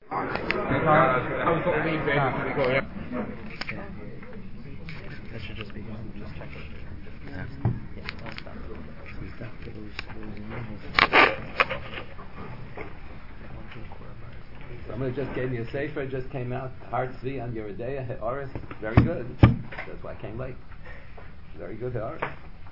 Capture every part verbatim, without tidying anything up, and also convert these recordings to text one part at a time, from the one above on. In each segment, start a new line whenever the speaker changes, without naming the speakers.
How sort of leave there before we go, yeah?
That should just be going. Just check it. Yeah. Yeah, I'll stop.
Somebody just gave me a sefer, just came out, Har Tzvi on Yeridea He'oris, very good. That's why I came late. Very good He'oris.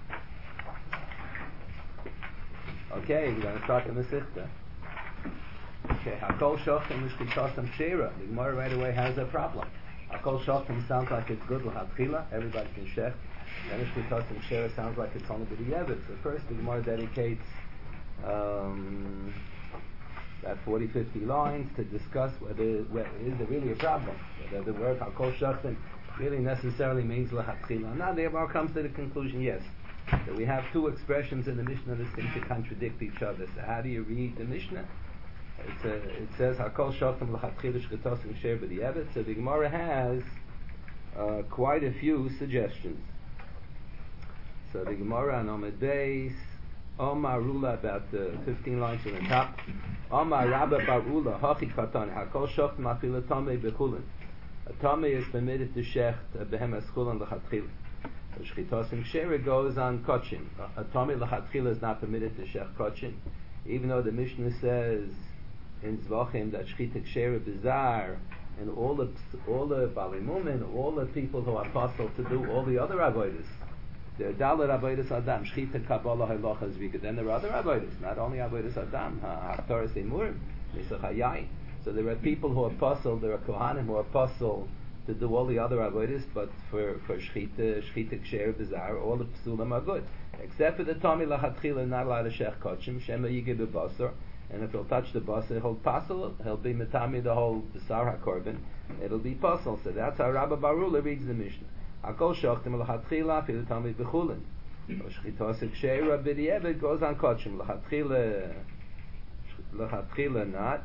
Okay, we're going to start the Masechta. Okay, Hakol Shochim Mishkitosim Shira. The Gemara right away has a problem. Hakol Shochim sounds like it's good l'hatchila, everybody can shech. Then Mishkitosim Shira sounds like it's only b'di'evet. So first the Gemara dedicates um, about forty, fifty lines to discuss whether, whether is there really a problem, whether the word Hakol Shochim really necessarily means l'hatchila. Now the Gemara comes to the conclusion, yes, that we have two expressions in the Mishnah that seem to contradict each other. So how do you read the Mishnah? It's a, it says Hakol Shochim l'chatchila shketosim shir b'di'evet. So the Gemara has uh, quite a few suggestions. So the Gemara on Omid Beis, Omar Rula, about the fifteen lines from the top. Omar Rabba Bar Ula Hachi Katan Hakol Shochim afila tamei bechulin. A tamei is permitted to shecht a behemoth chulin l'chatchila. Shkitosim shir goes on kotchim. A tamei l'chatchila is not permitted to shecht kotchim, even though the Mishnah says in Zvachim that Shchitik Shera Bizarre and all the all the Balimumin, all the people who are possible to do all the other avodas. There are Dalet avodas Adam, Shchitik Kabbalah Halacha Zvika. Then there are other avodas, not only avodas Adam, Haftaras Emurim, Nisach Hayai. So there are people who are possible, there are Kohanim who are possible to do all the other avodas, but for for Shchitik Shchitik Shera Bizarre, all the Psulim are good, except for the Tami Lachatchila, not allowed to Shech Kochim, Shema Yigib Basar. And if he'll touch the basar, he'll passel, he'll be metami the whole B'sar HaKorban, it'll be passel. So that's how Rabbi Barula reads the Mishnah. Hakol Shochtim l'chatchila fil tamid b'chulin. Shchitosik sheira b'di'evet goes on kotchim. L'chatchila, l'chatchila not.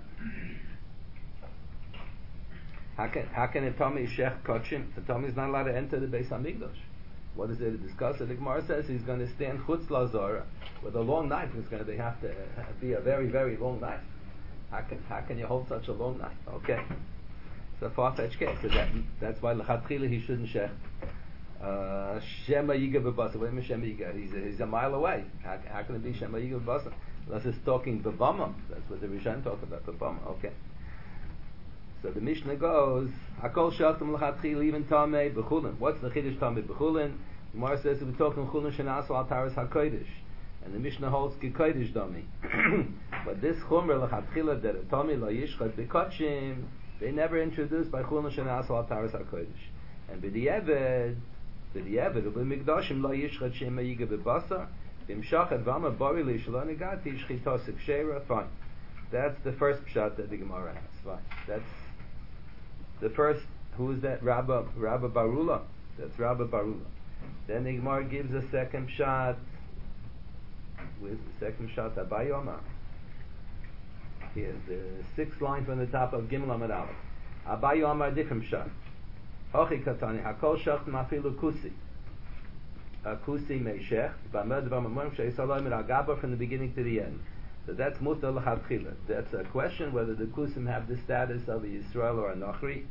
How can, how can a Tommy shech kotchim? The Tommy is not allowed to enter the Beis HaMikdash. What is there to discuss? The Gemara says he's going to stand chutz lazara with a long knife. It's going to be, have to be a very, very long knife. How can how can you hold such a long knife? Okay, it's a far-fetched case. So that, that's why l'chatchila he shouldn't shech. Shema yiga b'basa. Wait a minute, Shema yiga. He's a, he's a mile away. How, how can it be Shema yiga b'basa? Unless it's talking b'bama. That's what the Rishonim talk about, b'bama. Okay. So the Mishnah goes, Hakol Shochtim l'chatchila even tamei b'chulin. What's the chiddush tamei b'chulin? The Gemara says we're talking chulin shenasu al taras hakodesh, and the Mishnah holds ki kodesh dami. But this chumra l'chatchila that a tamei lo yishchad b'kotchim, they never introduced by chulin shenasu al taras hakodesh. And b'di'eved, b'di'eved u'b'mikdashim lo yishchad shema yiga b'basar, b'mshachat v'amar bari li shelo negati shchitosik sheira. Fine. That's the first pshat that the Gemara has. Fine. That's the first. Who is that? Rabba Rabba Barula. That's Rabba Barula. Then the Gemara gives a second shot. Where's the second shot? Abai Omar. Here's the sixth line from the top of Gimel Amud Aleph. Abai Omar, different shot. Hochi Katani Hakol Shach Mafilu Kusi. Kusi Meishech. B'Amad B'Mamorim Sheisaloim El Agaba from the beginning to the end. So that's Mutar L'Chatchila. That's a question whether the Kusim have the status of a Yisrael or a Nochri.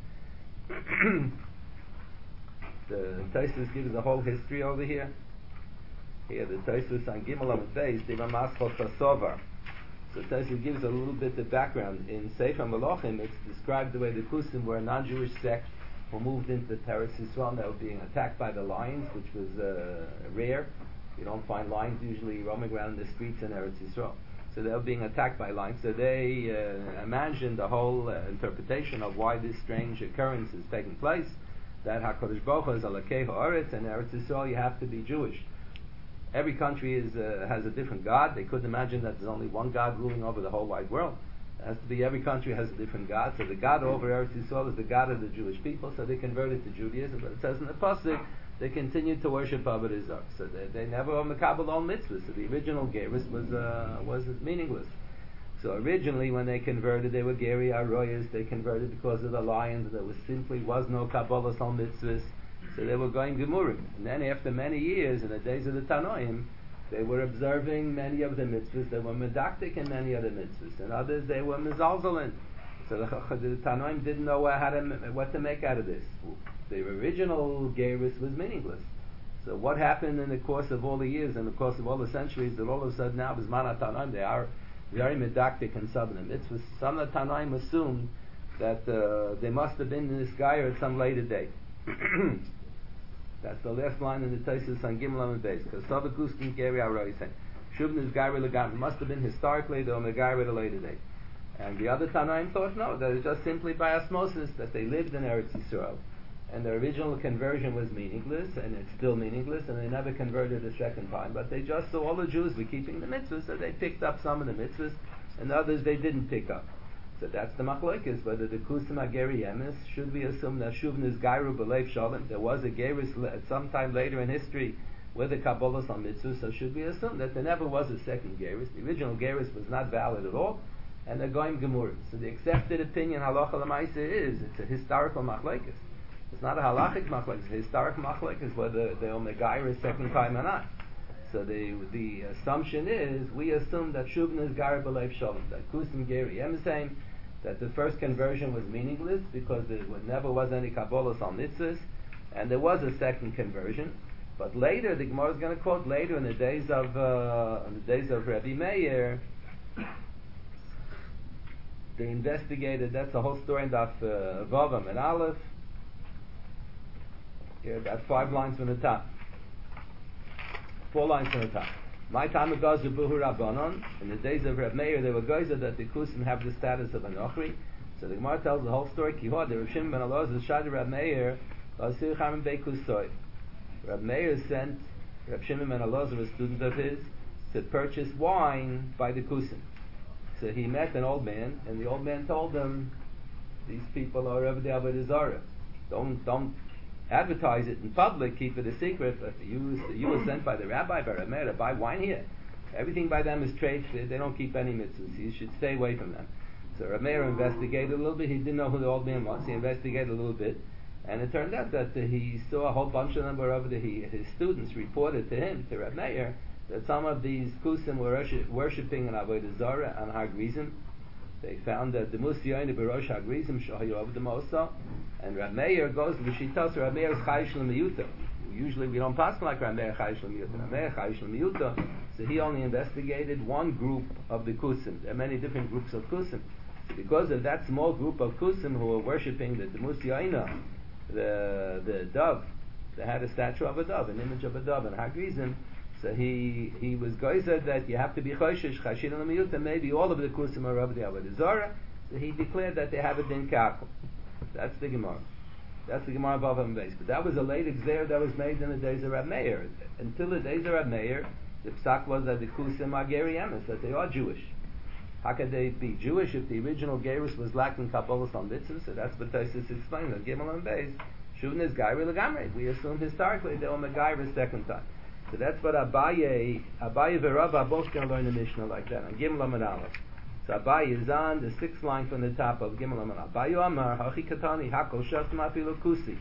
The Tosfos gives a whole history over here. Here the Tosfos on Gimel Amud Beis, Diva Maschol Chasovar. So Tosfos gives a little bit of background. In Sefer Malachim, it's described the way the Kusim were a non-Jewish sect who moved into Teretz Yisrael. They were being attacked by the lions, which was uh, rare. You don't find lions usually roaming around the streets in Eretz Yisrael. So they were being attacked by lions. So they uh, imagined the whole uh, interpretation of why this strange occurrence is taking place. That HaKadosh Baruch Hu is Alakei Ha'aretz, and Eretz Yisrael you have to be Jewish. Every country is uh, has a different God. They couldn't imagine that there's only one God ruling over the whole wide world. It has to be every country has a different God. So the God over Eretz Yisrael is the God of the Jewish people. So they converted to Judaism. But it says in the pasuk they continued to worship Avodah Zarah. So they, they never were mekabel all mitzvahs. So the original gerus was uh, was meaningless. So originally, when they converted, they were geri aroyas. They converted because of the lions. There was simply was no kabbalah on mitzvahs. So they were going gemurim. And then after many years, in the days of the Tanoim, they were observing many of the mitzvahs. They were medaktik in many of the mitzvahs, and others they were mezalzelin. So the, the Tanoim didn't know how to, what to make out of this. The original Geirus was meaningless. So what happened in the course of all the years, in the course of all the centuries, that all of a sudden now, Bisman Tanoim, they are very medactic and subnim. It's some of the Tanoim assumed that uh, they must have been in this guy at some later date. That's the last line in the Taisus on Gimel and Beis. Because Savakuskin Geri Aroi saying, Shuvn is Gari Legam. It must have been historically, though, the Gari at a later date. And the other Tanaim thought, no, that it's just simply by osmosis that they lived in Eretz Yisrael. And their original conversion was meaningless, and it's still meaningless, and they never converted a second time. But they just saw all the Jews were keeping the mitzvahs, so they picked up some of the mitzvahs, and others they didn't pick up. So that's the machlokes, whether the Kusim HaGeri Emes, should we assume that Shuvn is Gairu B'Leiv Shalom? There was a Geirus at some time later in history with the Kabbalah on mitzvahs, so should we assume that there never was a second Geirus? The original Geirus was not valid at all, and they're going Gemurim. So the accepted opinion, halacha l'maisa, is it's a historical machlokes. It's not a halachic machlokes. The historic machlokes is whether they're on the Geirus second time or not. So the the assumption is, we assume that Shuvn is Gairu B'Leiv Shalom, that Kusim Geri Emes, that the first conversion was meaningless because there never was any Kabbalah on mitzvahs, and there was a second conversion. But later, the Gemara is going to quote later in the days of uh, in the days of Rabbi Meir, they investigated. That's the whole story in Daf uh, Vavam and Aleph. Here, about five lines from the top, four lines from the top. My time ago, Buhu Rabbanon. In the days of Reb Meir, there were guys that the Kusim have the status of an Ochri. So the Gemara tells the whole story. Kihod, the Reb Shimon ben Elazar, Shad Reb Meir, Lasir Chaim Beikusoy. Reb Meir sent Reb Shimon ben Elazar, a student of his, to purchase wine by the Kusim. So he met an old man, and the old man told him, "These people are over the Avodah Zarah. Don't don't advertise it in public, keep it a secret, but you, you were sent by the rabbi, by Reb Meir, to buy wine here. Everything by them is trade, they, they don't keep any mitzvahs, you should stay away from them." So Reb Meir investigated a little bit, he didn't know who the old man was, he investigated a little bit, and it turned out that uh, he saw a whole bunch of them were over there, he, his students reported to him, to Reb Meir, that some of these Kusim were worship, worshipping in Avodah Zarah and Har Grizim. They found that the Musiyayne Barosh Har Grizim Shahayu of the Mosa, and Reb Meir goes to the Shitas. Reb Meir is Chayish L'Miyuta. Usually we don't pass like Reb Meir Chayish L'Miyuta. Reb Meir Chayish L'Miyuta. So he only investigated one group of the Kusim. There are many different groups of Kusim. So because of that small group of Kusim who were worshipping the, the Musiyayna, the the dove, they had a statue of a dove, an image of a dove, and Har Grizim. So he he was geizer that you have to be choshesh chashin l'miyuta. Maybe all of the kusim are of the Avodah Zarah. So he declared that they have a din kakum. That's the Gemara. That's the Gemara above and base. But that was a late exer that was made in the days of Reb Meir. Until the days of Reb Meir, the psak was that the kusim are geri emes, that they are Jewish. How could they be Jewish if the original gerus was lacking kabbalah on mitzvahs? So that's what Tosfos explained. That Gimel and base shuvn is gairu legamrei. We assume historically they were megairu second time. So that's what Abaye, Abaye v'Rav are both going to learn the Mishnah like that on Gimel Amud Aleph. So Abaye is on the sixth line from the top of Gimel Amud Aleph. Abaye Amar Hachi Katani Hakol Shaftim Afilu Kusi.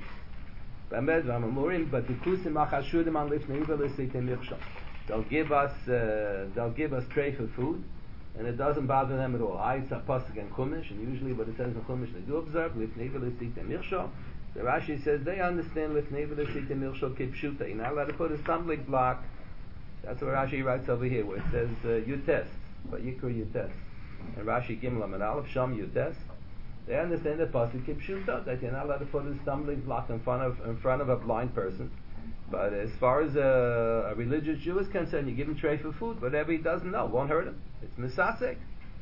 B'Amed v'Amamurim, but the Kusim Achashudim on Lifnei V'Lisitim Yichshon. They'll give us, uh, they'll give us tray for food, and it doesn't bother them at all. I it's a pasuk and Chumash, and usually what it says in Chumash they do observe Lifnei V'Lisitim Yichshon. The Rashi says they understand Lifnei V'Lisitim Yichshon Kipshuta. You're not allowed to put a stumbling block. That's what Rashi writes over here, where it says uh, Yutes, but Yikra Yutes. And Rashi Gimel Amud Aleph Sham Yutes. They understand the pasuk Kipshuta, that you're not allowed to put a stumbling block in front of in front of a blind person. But as far as a, a religious Jew is concerned, you give him tray for food, whatever he doesn't know won't hurt him. It's misasek.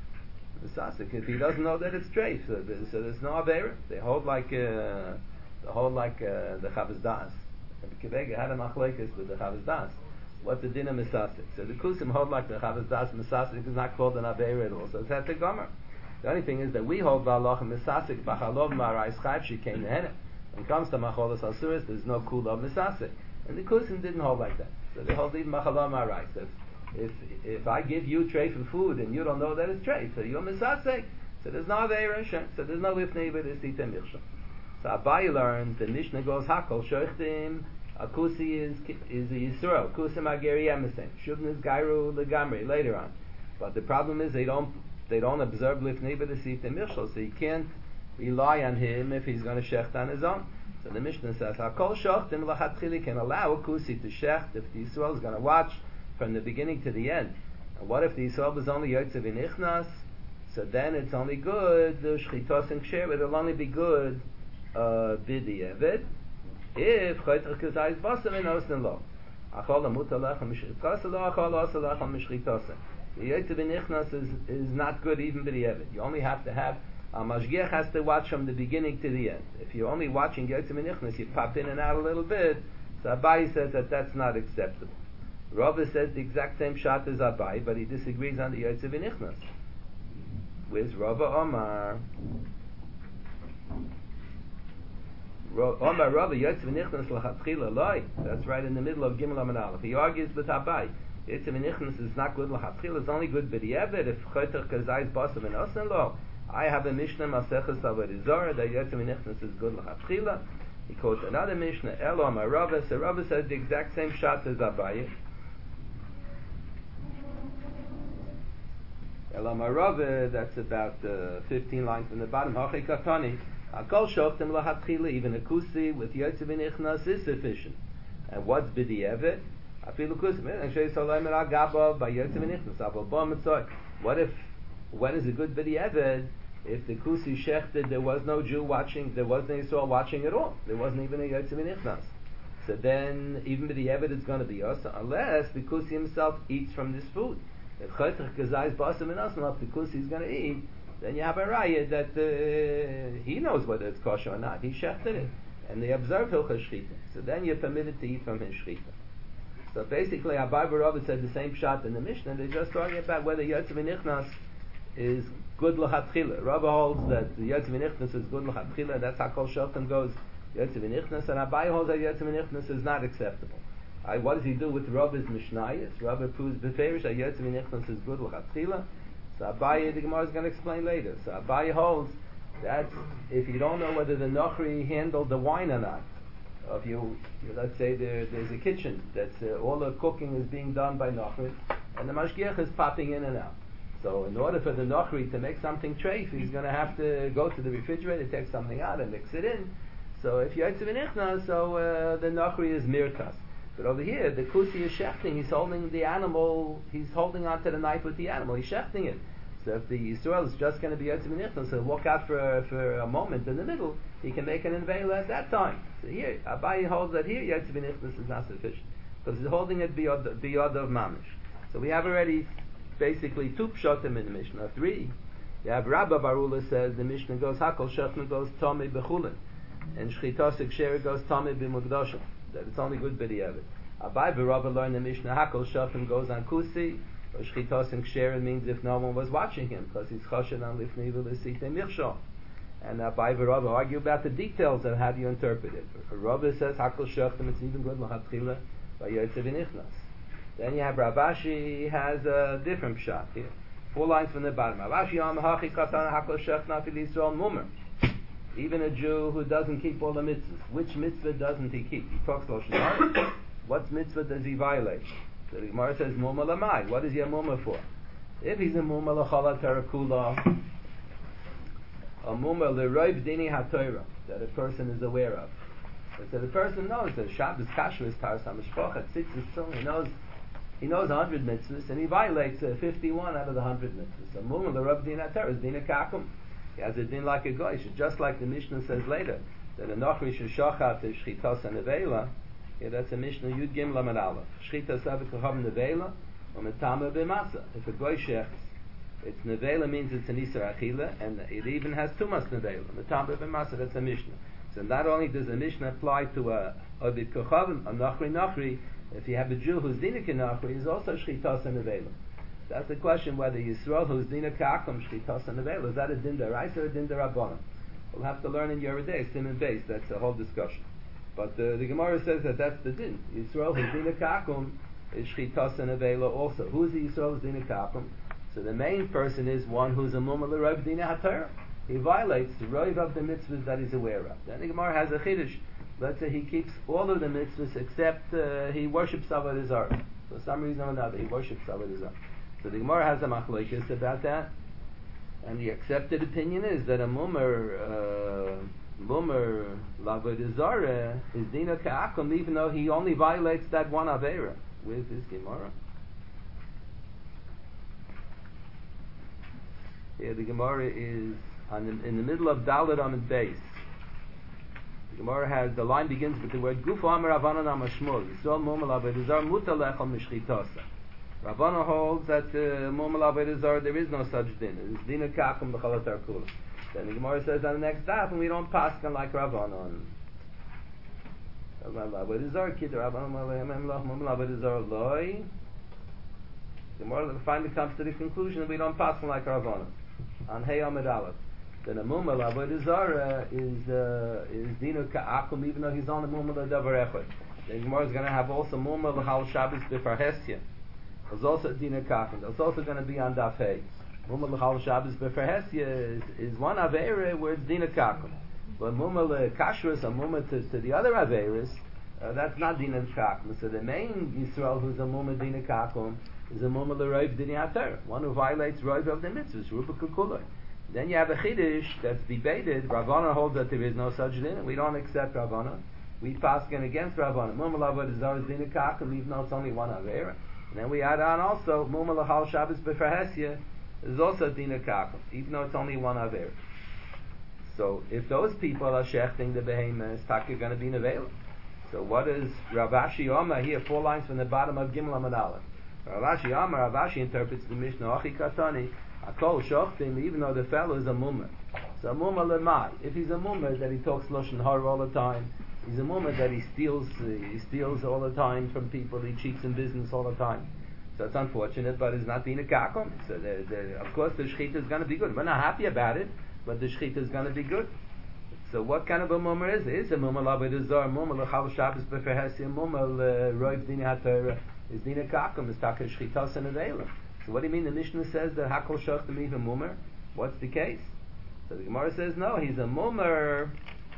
Misasek. If he doesn't know that it's tray, so there's, so there's no avera. They hold like uh, they hold like uh, the Chavos Das. Kivega had a machlekes with the Chavos Das. What's the din of misasek? So the Kusim hold like the Chavos Das. Misasek is not called an avera at all. So it's at the gomer. The only thing is that we hold v'aloch misasek b'chalov ma'arais chayv she came to When it comes to macholas asuris, there's no kula of misasek. And the Kusim didn't hold like that. So they hold even Machalam Arai. So if, if I give you tray for food and you don't know that it's tray, so you're Misasek. So there's no Aveira, so there's no Lifnei V'Lisitim Yichshon. So Abaye learned, the Mishnah goes, Hakol Shochtim, Akusi is is a Yisrael, Kusim Ageri Emesim, Shuvn is Gairu Legamri, later on. But the problem is they don't they don't observe lifnei b'desita michshol, so you can't rely on him if he's going to shecht on his own. So the Mishnah says, Hakol shochtim lachatchili can allow a kusi to shecht if the Yisrael is going to watch from the beginning to the end. And what if the Yisrael is only yotzev v'nichnas? So then it's only good, the shchitos and ksher, it'll only be good uh, b'di'evet if choyter kazayis basar and osden lo. Achol amutalach ha-mishchitose lo, achol osalach ha-mishchitose. The yotzev v'nichnas is, is not good even b'di'evet. You only have to have A mashgiach has to watch from the beginning to the end. If you're only watching Yotze V'Nichnas, you pop in and out a little bit. So Abai says that that's not acceptable. Rava says the exact same shot as Abai, but he disagrees on the Yotze V'Nichnas. Where's Rava Omar? Omar Rava Yotze V'Nichnas l'chatchila loy. That's right in the middle of Gimel Amud Aleph. He argues with Abai. Yotze V'Nichnas is not good l'chatchila. It's only good b'di'evet if choter kazayis basav and osen lo. I have a Mishnah Maseches Avodah Zarah that Yotze V'Nichnas is good l'chatchila. He quotes another Mishnah, Elo Amar Rava. So Rava says the exact same shot as Abaye. Elo Amar Rava, that's about uh, fifteen lines from the bottom. Hachi Katani, Hakol Shoftim l'chatchila. Even a kusi with Yotze V'Nichnas is sufficient. And what's b'di'evet? Afilu kusi. Anshay Solay Merag Gaba by Yotze V'Nichnas. Abel Bo Mitzvah. What if? When is a good b'di'evet? If the kusi shechted, there was no Jew watching, there wasn't any Yisrael watching at all. There wasn't even a Yotze V'Nichnas. So then, even b'di'evet is going to be us, unless the kusi himself eats from this food. If choter kazayis basam and us, if the kusi is going to eat, then you have a raya that uh, he knows whether it's kosher or not. He shechted it, and they observe hilchos shchita. So then you're permitted to eat from his shchita. So basically, Abai Barabba said the same shot in the Mishnah. They're just talking about whether Yotze V'Nichnas is good l'chatchila. Rabba holds that the Yotze V'Nichnas is good l'chatchila. That's how Kol Shoftim goes Yotze V'Nichnas, and Abai holds that Yotze V'Nichnas is not acceptable. I, what does he do with Rabba's Mishnayos? Rabba proves beferish that Yotze V'Nichnas is good l'chatchila. So Abai, the Gemara is going to explain later. So Abai holds that if you don't know whether the Nochri handled the wine or not, if you, let's say there, there's a kitchen that's uh, all the cooking is being done by Nochri, and the Mashgiach is popping in and out. So in order for the Nochri to make something treif, he's going to have to go to the refrigerator, take something out and mix it in. So if Yotze V'Nichnas, so uh, the Nochri is mirkas. But over here, the kusi is shechting, he's holding the animal, he's holding onto the knife with the animal, he's shechting it. So if the Yisrael is just going to be Yotze V'Nichnas, so walk out for, for a moment in the middle, he can make an invaila at that time. So here, Abai holds that here Yotze V'Nichnas is not sufficient, because he's holding it beyond of mamish. So we have already basically two pshatim in the Mishnah, three. You have Rabba Barula says the Mishnah goes Hakol Shechna goes Tomei Bechulin, and Shchitasik Sheri goes Tomei B'Mugdashim. That it's only good b'di'evet. Abai Barabba learned the Mishnah Hakol Shechna goes on Kusi, or Shchitasik Sheri means if no one was watching him, because he's choshen on Lifnei V'Lesitei Michshol. And Abai Barabba argue about the details of how do you interpret it. Rabba says Hakol Shechna it's even good l'chatchila by Yotze V'Nichnas. Then you have Ravashi has a different shot here. Four lines from the bottom. Ravashi am hachi katan hakol shechna fil Yisrael mumer. Even a Jew who doesn't keep all the mitzvahs. Which mitzvah doesn't he keep? He talks Lashon Hara. What mitzvah does he violate? So the Gemara says mumer lamai. What is he a mumer for? If he's a mumer lachala terakula, a mumer leroiv dini haTorah that a person is aware of. So the person knows that Shabbos kasher is taras hamishpach. Six is still he knows. He knows one hundred mitzvahs, and he violates uh, fifty-one out of the one hundred mitzvahs. So, Mumma, the Rav Din HaTorah is Din HaKakum. He has a din like a goy. Just like the Mishnah says later, that a Nochri Sheshochat is Shchitas and Nevela. Yeah, that's a Mishnah, Yud Gim Lamed Aleph. Shchitas Avik Kohav Nevela, or Metama B'Masa. If a goy shechts, it's Nevela means it's an Isar Achila, and it even has Tumas Nevela. Metama B'Masa, that's a Mishnah. So not only does the Mishnah apply to a Avik Kohav, a Nochri Nochri, if you have a Jew who's Dina Kenachri, he's also Shchitas and Nevela. That's the question whether Yisrael who's Dina Kakum Shchitas and Nevela, is that a Din Daraisa or a Din Darabanan? We'll have to learn in Yeridei, Sim and Beis, that's a whole discussion. But uh, the Gemara says that that's the Din. Yisrael who's Dina Kakum is Shchitas and Nevela also. Who's the Yisrael who's Dina Kakum? So the main person is one who's a Mumma L'Rav Dina HaTorah. He violates the Rav of the mitzvahs that he's aware of. Then the Gemara has a Chiddush. Let's say he keeps all of the mitzvahs except uh, he worships Avodah Zarah. For some reason or another, he worships Avodah Zarah. So the Gemara has a machlokes about that. And the accepted opinion is that a mummer, uh, mummer l'avodah zarah is dina ka'akum, even though he only violates that one avera with his Gemara. Here the Gemara is on the, in the middle of Dalet Amud Beis. The Gemara has, the line begins with the word Gufa Amar Ravana Namashmul Yisrael Mumel Avodah Zarah Mutar Lechol Mishchitasa. Ravana holds that uh, Mumel Avodah Zarah there is no such din. It is dina ka'akum b'chol kula. Then the Gemara says on the next daf, and we don't paskin like Ravana. Avodah Zarah Kid Ravana Mumel Avodah Zarah Loi. The Gemara finally comes to the conclusion that we don't paskin like Ravana. On Hey Amid Aleph, then a mumel avodah zarah is uh, is dinu ka'akum, even though he's on the mumel davar echad. The Gemara is going to have also mumel l'chal Shabbos b'farhesia. There's also dinu ka'akum. There's also going to be on daf hey. Mumel l'chal Shabbos b'farhesia is, is one avera where it's dinu ka'akum. But mumel kashrus, a mumel to, to the other averas, uh, that's not dinu ka'akum. So the main Yisrael who's a mumel dinu ka'akum is a mumel l'roiv dini haTorah, one who violates roiv of the mitzvahs, ruba kukuloi. Then you have a chiddush that's debated. Ravana holds that there is no such din, and we don't accept Ravana. We paskin against Ravana. Mumel avodah zarah is dina ka'akum, even though it's only one avera. And then we add on also mumel l'chal Shabbos b'farhesia is also dina ka'akum, even though it's only one avera. So if those people are shechting the behemoths, taka going to be nevela. So what is Rav Ashi Omar here? Four lines from the bottom of Gimel Amud Aleph. Rav Ashi Amar, Rav Ashi interprets the Mishnah Achi Katani Akol Shochtim, even though the fellow is a mummer. So a mummer lemai. If he's a mummer that he talks lashon hara all the time, he's a mummer that he steals, uh, he steals all the time from people, he cheats in business all the time. So it's unfortunate, but it's not being a kakum. So the, the, of course the shechita is going to be good. We're not happy about it, but the shechita is going to be good. So what kind of a mummer is it? Is a mummer l'avodah zarah, mummer l'chal Shabbos b'farhesia, mummer l'roiv dini haTorah. Is dina ka'akum, is taka shchitas and avela. So what do you mean the Mishnah says that hakol shachtim even mummer? What's the case? So the Gemara says no, he's a mummer.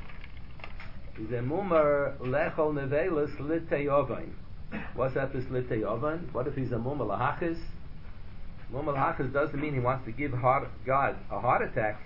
He's a mummer lechol nevelas litei ovain. What's that? This litei ovain? What if he's a mummer lahachis? Mummer lahachis doesn't mean he wants to give heart, God a heart attack.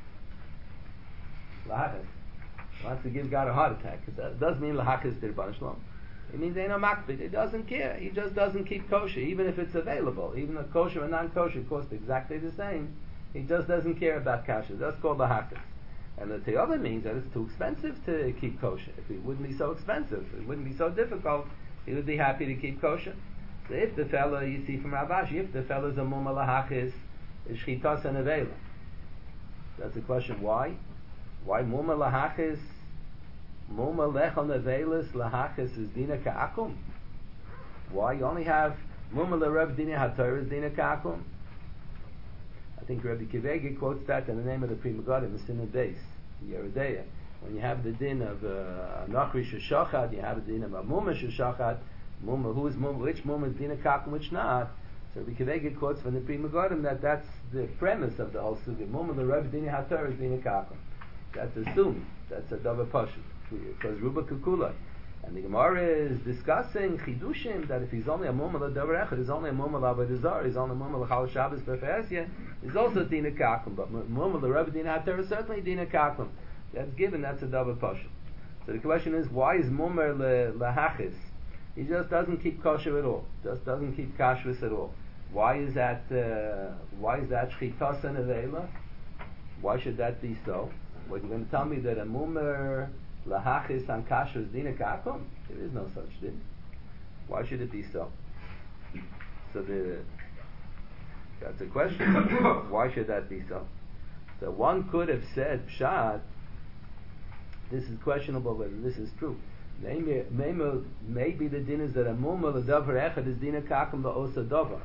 Lahachis wants to give God a heart attack. It does mean lahachis to Rebbeinu Shalom. It means ain't no makbid. He doesn't care. He just doesn't keep kosher, even if it's available. Even if kosher and non-kosher cost exactly the same. He just doesn't care about kosher. That's called the hakas. And the teyava means that it's too expensive to keep kosher. If it wouldn't be so expensive, it wouldn't be so difficult, he would be happy to keep kosher. So if the fellow, you see from Rav Ashi, if the fellow is a mumma lahachis, is shchitas and avela. That's the question. Why? Why mumma lahachis? Mumma lechol nevelis lahachis is dina ka'akum. Why you only have mumma l'rev dina haTorah is dina ka'akum? I think Rabbi Kivegi quotes that in the name of the Pri Megadim, the Sin of Beis, Yeridea. When you have the din of Nachri uh, Shashachad, you have the din of a mumma Shashachad. Mumma, who is mumma? Which mumma is dina ka'akum? Which not? So Rabbi Kivegi quotes from the Pri Megadim that that's the premise of the whole sugya. Mumma l'rev dina haTorah is dina ka'akum. That's assumed. That's a double pashut. Because Ruba Kukula. And the Gemara is discussing Chidushim that if he's only a Mumma l'Davar Echad, he's only a Mumma l'Avodah Zarah, he's only a Mumma l'Chal Shabbos b'Farhesia, he's also Dina Ka'akum. But Mumma l'Reb Dina HaTorah is certainly Dina Ka'akum. That's given, that's a double pashut. So the question is, why is Mumma l'Hachis? He just doesn't keep kosher at all. Just doesn't keep kashrus at all. Why is that, uh, why is that Shchitas and Avela? Why should that be so? What, you're going to tell me that a Mumma lahachis and kasher is dina ka'akum? There is no such thing. Why should it be so? So the that's a question. Why should that be so? So one could have said pshat. This is questionable whether this is true. Maybe, maybe, maybe the din is that a mumma l'davar echad is dina ka'akum ba'osa davar.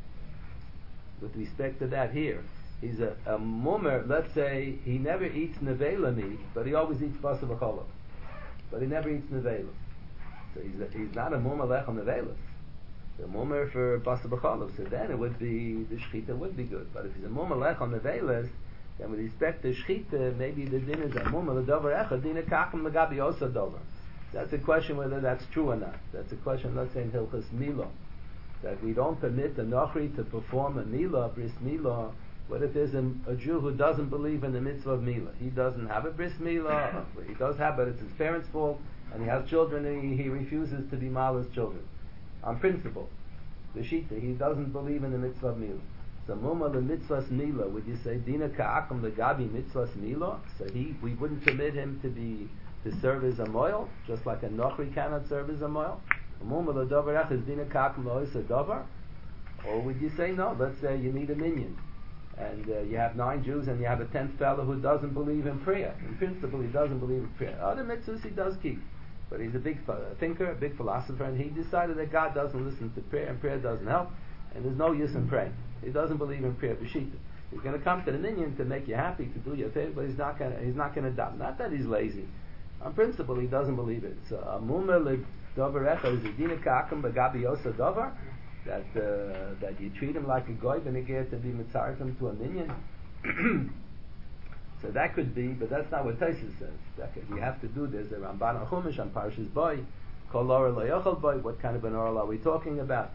With respect to that here, he's a, a mummer. Let's say he never eats nevela meat, but he always eats basar v'cholov. But he never eats nevela. So he's a, he's not a mummer lech on nevelas. The mummer for basar v'cholov. So then it would be the shechita would be good. But if he's a mummer lech on nevelas, then with respect to shechita, maybe the din is a mummer l'davar echad dina ka'akum l'gabi osa davar. That's a question whether that's true or not. That's a question. Let's say in Hilchos Milah, that we don't permit the Nochri to perform a Milah, Bris Milah, What if there's a, a Jew who doesn't believe in the mitzvah of Mila? He doesn't have a bris Mila, he does have, but it's his parents' fault, and he has children, and he, he refuses to be Mala's children. On principle. The Shita, he doesn't believe in the mitzvah of Mila. So Muma the mitzvahs Mila, would you say Dina Ka'akum the Gabi mitzvahs Mila? So he, we wouldn't permit him to be, to serve as a moil, just like a Nochri cannot serve as a moil? Muma the Dovarach is Dina Ka'akum Loisa Dovar? Or would you say no, let's say you need a minion, and uh, you have nine Jews and you have a tenth fellow who doesn't believe in prayer. In principle he doesn't believe in prayer. Other mitzvahs he does keep. But he's a big thinker, a big philosopher, and he decided that God doesn't listen to prayer, and prayer doesn't help, and there's no use in praying. He doesn't believe in prayer. B'shita. He's going to come to the minion to make you happy, to do your favor, but he's not going to. He's not going to adopt. Not that he's lazy. On principle, he doesn't believe it. So amuma ledoverecha is a dina ka'akum b'gabi yosa dover, that uh, that you treat him like a goy and you get to be mitzarefim to a minion. So that could be, but that's not what Taisus says. That could, we have to do this. The Ramban on Chumash on Parshas Boy, Kol Oral Lo Yochel Boy. What kind of an oral are we talking about?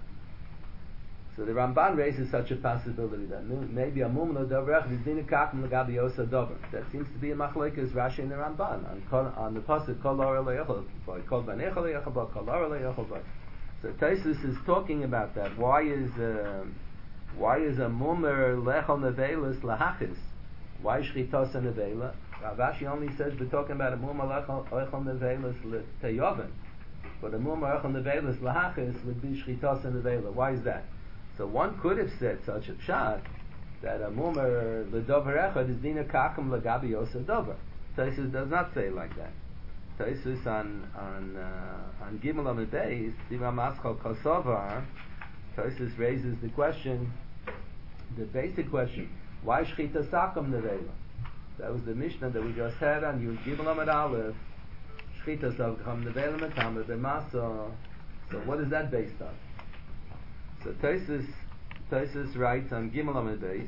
So the Ramban raises such a possibility that maybe a mum lo davrech is dina kakum l'gabi yosa dover. That seems to be a machlekes Rashi and the Ramban on kol, on the pasuk Kol Oral Lo Yochel Boy, Kol Banecha Lo Yochel Boy, Kol Oral Lo Yochel Boy. So Taisus is talking about that. Why is uh, why is a mumer lechol nevelis lahachis? Why shchitas and nevela? Ravashi only says we're talking about a mumar lechol nevelas teyoven, but a mumar lechol nevelas lahachis would be shchitas and nevela. Why is that? So one could have said such a pshat that a mumar ledover echad is dina kakum legabi yosa dover. Taisus does not say like that. Taisus on on uh, on Gimel Amud Beis Dima Maschal Kosovar. Taisus raises the question, the basic question. Why shchita sakum nevela? That was the Mishnah that we just had on Yud Gimel Amud Aleph. Shchita sakum nevela metama b'masa. So what is that based on? So Taisus Taisus writes on Gimel Amud Beis.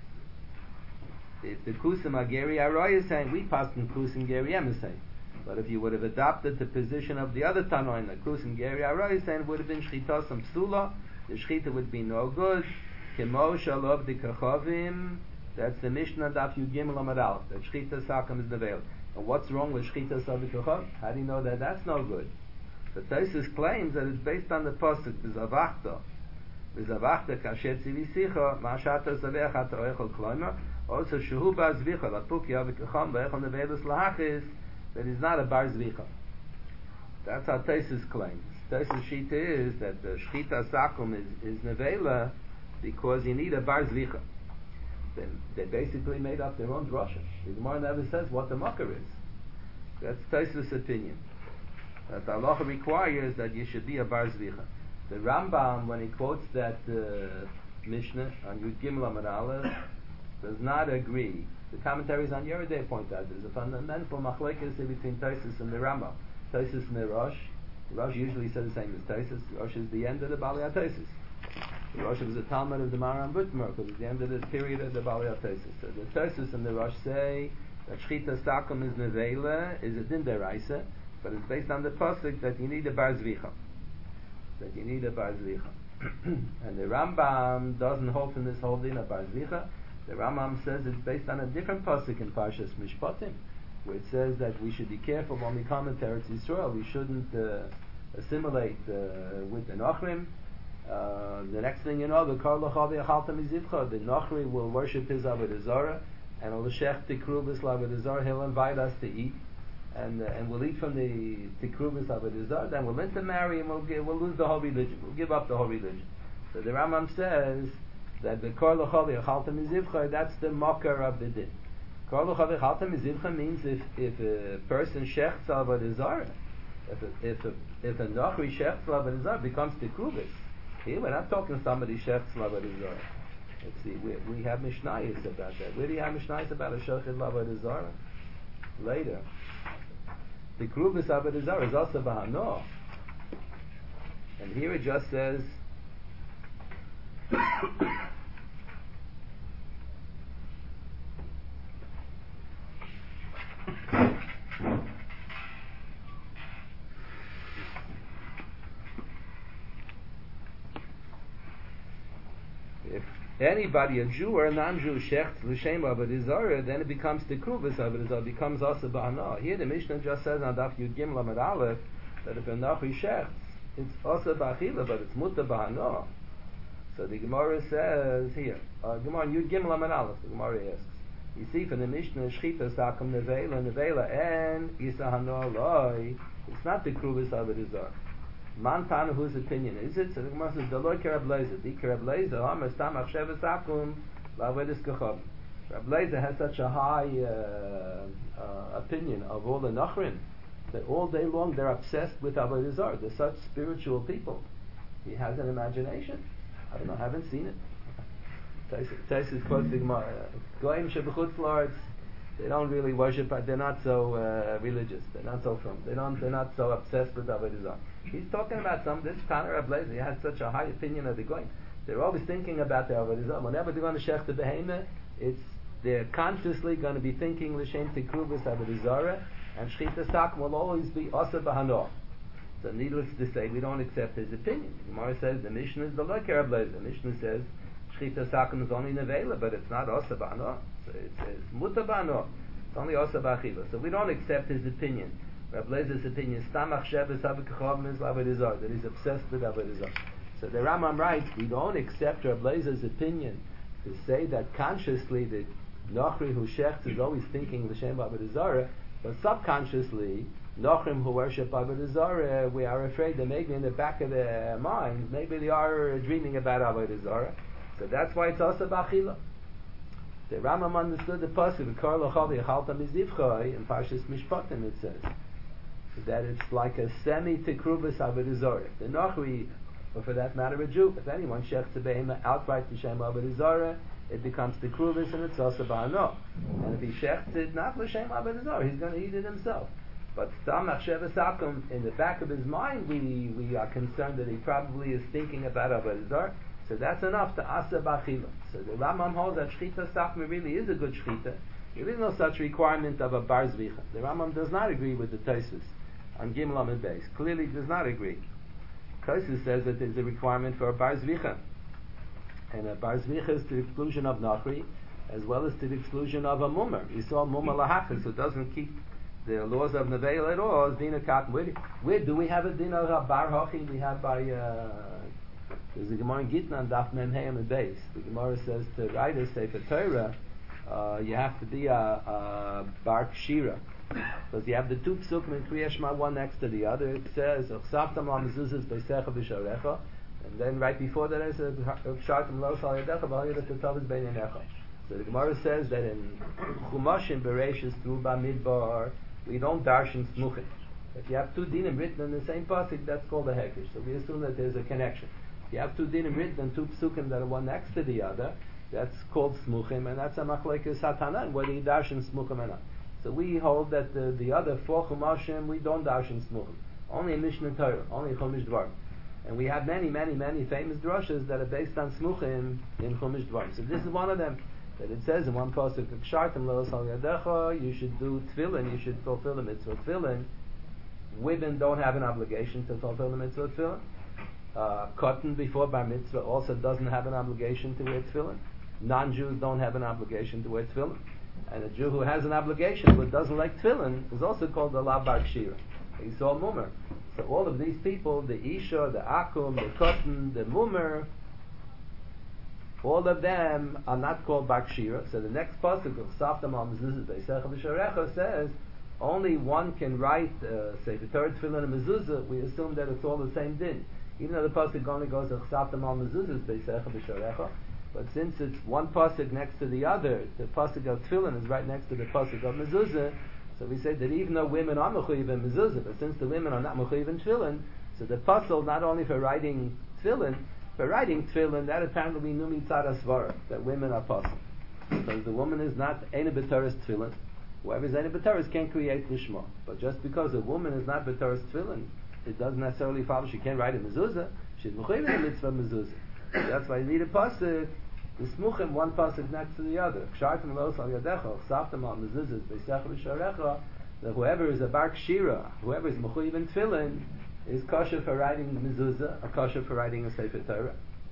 If the Kusim Ageri Aroy is saying we passed in Kusim Geri Em is saying, but if you would have adopted the position of the other Tanoim, the Kusim Geri Aroy is saying, it would have been shchita some psula. The shchita would be no good. Kemo shalov di kachavim. That's the Mishnah Daf Yud Gimel Amud Aleph. That shchita sakum is nevel. And what's wrong with shchita sav kachav? How do you know that that's no good? The Taisus claims that it's based on the pasuk v'zavachta, v'zavachta kashet zivisicha ma'ashata zavecha ta'oechol kloimer. Also shehu bar zvicha lapukia v'kacham v'echol nevelus lahachis. That is not a bar zvicha. That's how Taisus claims. Taisus shita is that the shchita sakum is is nevela, because you need a bar zvicha. Then they basically made up their own drasha. The Gemara never says what the makar is. That's Taisus' opinion. That the halacha requires that you should be a bar zvicha. The Rambam, when he quotes that uh, Mishnah on Yud Gimel Amud Aleph, does not agree. The commentaries on Yeridei point out there's a fundamental machlekes between Taisus and the Rambam. Taisus and the Rosh. The Rosh usually says the same as Taisus. Rosh is the end of the Balei HaTaisus. The Rosh was a Talmud of the Maran Butmer, because it's the end of the period of the Balei HaTaisus. So the Taisus and the Rosh say that Shchita Sakum is Nevela, is a Din Deraisa, but it's based on the pasuk that you need a Bar Zvicha. That you need a Bar Zvicha. And the Rambam doesn't hold in this whole Din a Bar Zvicha. The Rambam says it's based on a different pasuk in Parshas Mishpatim, where it says that we should be careful when we come into Eretz Yisrael. We shouldn't uh, assimilate uh, with the Nochrim. Uh, the next thing you know, the Kol Lachavi Achalta Mizivcha, the Nochri will worship his Avodah Zarah, and L'Shech Tikrubis L'Avodah Zarah, he'll invite us to eat, and uh, and we'll eat from the Tikrubis Avodah Zarah, then we'll intermarry and we'll, give, we'll lose the whole religion, we'll give up the whole religion. So the Rambam says that the Kol Lachavi Achalta Mizivcha, that's the mocker of the din. Kol Lachavi Achalta Mizivcha means if, if a person shechts Avodah Zarah, if a, if a, if a Nochri shechts Avodah Zarah becomes Tikrubis. Here we're not talking somebody shechts Avodah Zarah. Let's see, we, we have Mishnayos about that. Where do you have Mishnayos about a shechet Avodah Zarah? Later. The Krubis Avodah Zarah is also Bahano. And here it just says anybody, a Jew or a non-Jew, shecht l'shem avodah zarah, then it becomes the kruvas avodah zarah, becomes also ba'ana. Here the Mishnah just says on Daf Yud Gimel Amud Aleph that if a Nachri shechts, it's also ba'achila, but it's muta ba'ana. So the Gemara says here, uh, Gemara Yud Gimel Amud Aleph, the Gemara asks, you see from the Mishnah, Shchita Sakum Nevela, Nevela, and Yisahano Loi, it's not the Kruvas Avodah Zarah. Man Tana, whose opinion is it? So the Gemara says, Deloi Kerab Leizer, Di Kerab Leizer, Amar Stam Achshev Sakum, Lavedis Kachab. Rab Leizer has such a high uh, uh, opinion of all the Nachrim, that all day long they're obsessed with Avodah Zarah. They're such spiritual people. He has an imagination. I don't know, I haven't seen it. Taisus quotes the Gemara. Goyim shebechutz la'aretz, they don't really worship. They're not so uh, religious. They're not so from. They don't. They're not so obsessed with Avodah Zarah. He's talking about some. This Tanner Rab Leizer, he has such a high opinion of the Goyim. They're always thinking about the Avodah Zarah. Whenever they're going to shech the behemoth, it's they're consciously going to be thinking l'shem tikruvus Avodah Zarah, and shchita sakum will always be asa b'hano. So needless to say, we don't accept his opinion. The Gemara says the Mishnah is the like Rab Leizer. The Mishnah says Shchita Sakum is only Nevela, but it's not Osa Ba'ano. So it says Muta Ba'ano. It's only Osa Ba'achila. So we don't accept his opinion. Rab Leizer's opinion, Stamach Shebes Havakachavim is Avodah Zarah, that he's obsessed with Avodah Zarah. So the Rambam writes, we don't accept Rab Leizer's opinion to say that consciously the Nochri who shechts is always thinking L'Shem Avodah Zarah, but subconsciously Nochrim who worship Avodah Zarah, we are afraid that maybe in the back of their minds, maybe they are dreaming about Avodah Zarah. So that's why it's also b'achila. The Rambam understood the pasuk, "Kar lochavi achalta mizivchai," in Parshas Mishpatim it says that it's like a semi-tikruvas avodah zarah. The Nachri, or for that matter a Jew, if anyone shechts a behemah outright to Shem avodah zarah, it becomes tikruvas and it's also ba'ano. And if he shechts it not l'shem avodah zarah, he's going to eat it himself. But Stam Achshev Sakum, in the back of his mind, we we are concerned that he probably is thinking about avodah zarah. So that's enough to asa b'achila. So the Rambam holds that shchita sachmi really is a good shchita. There is no such requirement of a bar zvicha. The Rambam does not agree with the Taisus on Gimel Amud Beis. Clearly does not agree. Taisus says that there's a requirement for a bar zvicha. And a bar zvicha is to the exclusion of nachri, as well as to the exclusion of a mummer. You saw mummer lahachas, who doesn't keep the laws of Neveil at all, as dina kat. Where, where do we have a dina of bar hachi? We have by... Uh, There's a Gemara in Gitna on Daf Mem Hey Amud Beis. The Gemara says to write a Sefer Torah, uh, you have to be a, a Bar Kshira, because you have the two psukim in Kriya Shema, one next to the other. It says Ochsaftam la mezuzas beisecha v'sharecha, and then right before that it says Ochshartam lo shal yadecha v'al yadet tetavis bein einecha. So the Gemara says that in Chumashim Bereishis through Bamidbar we don't darshan smuchim. If you have two dinim written in the same pasuk, that's called a hekesh. So we assume that there's a connection. You have two dinim written and two psukim that are one next to the other. That's called smuchim, and that's a machlekes hatanan, whether you darshan smuchim or not. So we hold that the, the other four chumashim we don't darshan smuchim, only in Mishnah Torah, only in Chumash Dvarim, and we have many, many, many famous drushes that are based on smuchim in Chumash Dvarim. So this is one of them. That it says in one pasuk, "Kshartim lo sal yadecha," you should do tefillin, you should fulfill the mitzvah tefillin. Women don't have an obligation to fulfill the mitzvah tefillin. Uh, cotton before bar mitzvah also doesn't have an obligation to wear tefillin. Non-Jews don't have an obligation to wear tefillin. And a Jew who has an obligation but doesn't like tefillin is also called a la bar kshira. He's all mummer. So all of these people, the isha, the akum, the cotton, the mummer, all of them are not called bar kshira. So the next pasuk of Saftam al mezuzah beisecha v'sharecha says only one can write, uh, say, the third tefillin and mezuzah. We assume that it's all the same din. Even though the pasuk only goes to Chsaftam al mezuzah beisecha v'sharecha, but since it's one pasuk next to the other, the pasuk of tefillin is right next to the pasuk of mezuzah. So we say that even though women are mechuyev in mezuzah, but since the women are not mechuyev in tefillin, so the pasuk not only for writing tefillin, for writing tefillin, that apparently we knew mitzad asvara, that women are pasuk, because the woman is not eine b'toras tefillin. Whoever is eine b'toras can't create lishma. But just because a woman is not b'toras tefillin, it doesn't necessarily follow she can't write a mezuzah. She's mechuyev in the mitzvah mezuzah. So that's why you need a pasuk. The smuchim, one pasuk next to the other. Kshartim lo sal yadecha, chsaftam al mezuzah beisecha v'sharecha. That whoever is a bar kshira, whoever is mechuyev in tefillin, is kosher for writing mezuzah, or kosher for writing a sefer Torah.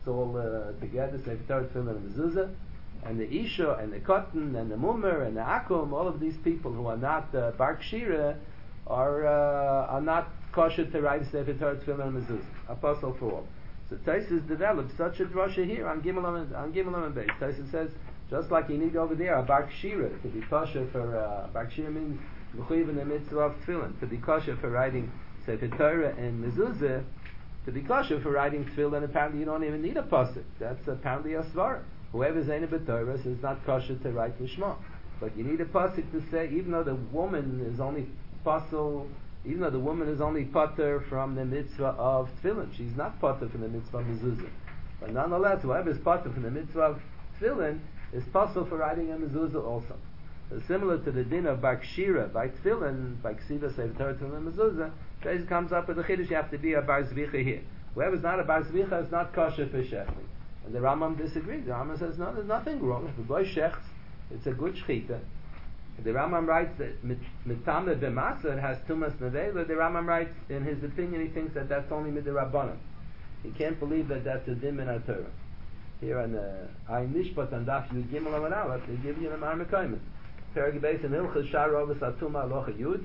It's all uh, together, Sefer Torah, Tefillin, and Mezuzah. And the Isha, and the Cotton, and the Mummer, and the Akum, all of these people who are not uh, Bar Kshira are, uh, are not kosher to write Sefer Torah, Tefillin, and Mezuzah. Apostle for all. So Taisus developed such a drasha here on Gimel Amud on Gimel Amud Beis. Taisus says, just like you need over there a Bar Kshira to be kosher for, uh, Bar Kshira means V'chuyev in the mitzvah of Tefillin, to be kosher for writing Sefer Torah and Mezuzah, to be kosher for writing Tefillin, apparently you don't even need a pasuk. That's apparently a svara. Whoever's ain't a b'Torah is not kosher to write Lishma. But you need a pasuk to say, even though the woman is only pasul, even though the woman is only pater from the mitzvah of Tefillin, she's not pater from the mitzvah of Mezuzah. But nonetheless, whoever is pater from the mitzvah of Tefillin is pasul for writing a Mezuzah also. So similar to the din of Bar Kshira, by Tefillin, by Ksiva, Sefer Torah, Tefillin, Mezuzah, Taisus comes up with the chiddush, you have to be a Bar Zvicha here. Whoever's not a Bar Zvicha is not kosher for shechting. And the Rambam disagrees. The Rambam says, no, there's nothing wrong. If a boy shechts, it's a good shechita. The Rambam writes that mitame b'masa, it has tumas nevela. The Rambam writes, in his opinion, he thinks that that's only midrabanan. He can't believe that that's a din in our Torah. Here on the Ayin Mishpat and Daf Yud Gimel Amud Aleph, they give you the Mar Mekayim. Perek Beis in Hilchos Sharovas Atuma Alocha Yud.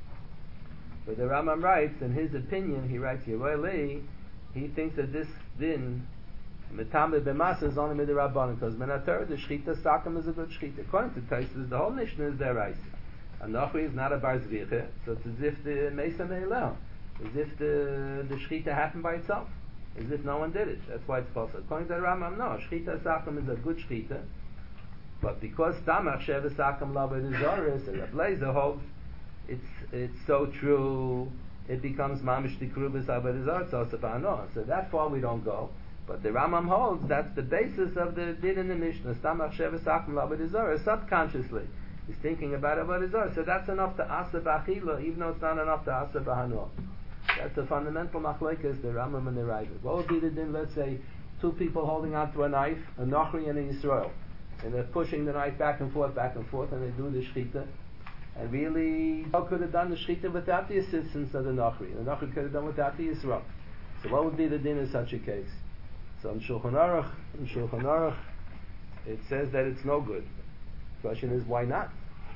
But the Rambam writes, in his opinion, he writes, Yeroi he thinks that this din Mitame b'masa is only midrabanan, because Minator the shchita sakum is a good shchita. According to Taisus, the whole mission is deraisa. And Nochri is not a bar zvicha, so it's as if the mesa meilel, as if the the shchita happened by itself, as if no one did it. That's why it's possible. According to the Rambam, no, shchita sakum is a good shchita, but because tamach sheva sakum laved zoris, and the blazer holds, it's it's so true. It becomes mamish dikrubis aved zoris also ba'ano. So that far we don't go. But the Rambam holds that's the basis of the din in the Mishnah. Stamach sheva sakum laved zoris, subconsciously he's thinking about avodah zarah. So that's enough to asa b'achila, even though it's not enough to asa b'hano. That's a fundamental machlekes, the Rambam and the Raiva. What would be the din? Let's say two people holding onto a knife, a Nochri and a Yisrael, and they're pushing the knife back and forth, back and forth, and they do the shechita. And really, how could have done the shechita without the assistance of the Nochri? The Nochri could have done without the Yisrael. So what would be the din in such a case? So in Shulchan Aruch, in Shulchan Aruch, it says that it's no good. The question is, why not?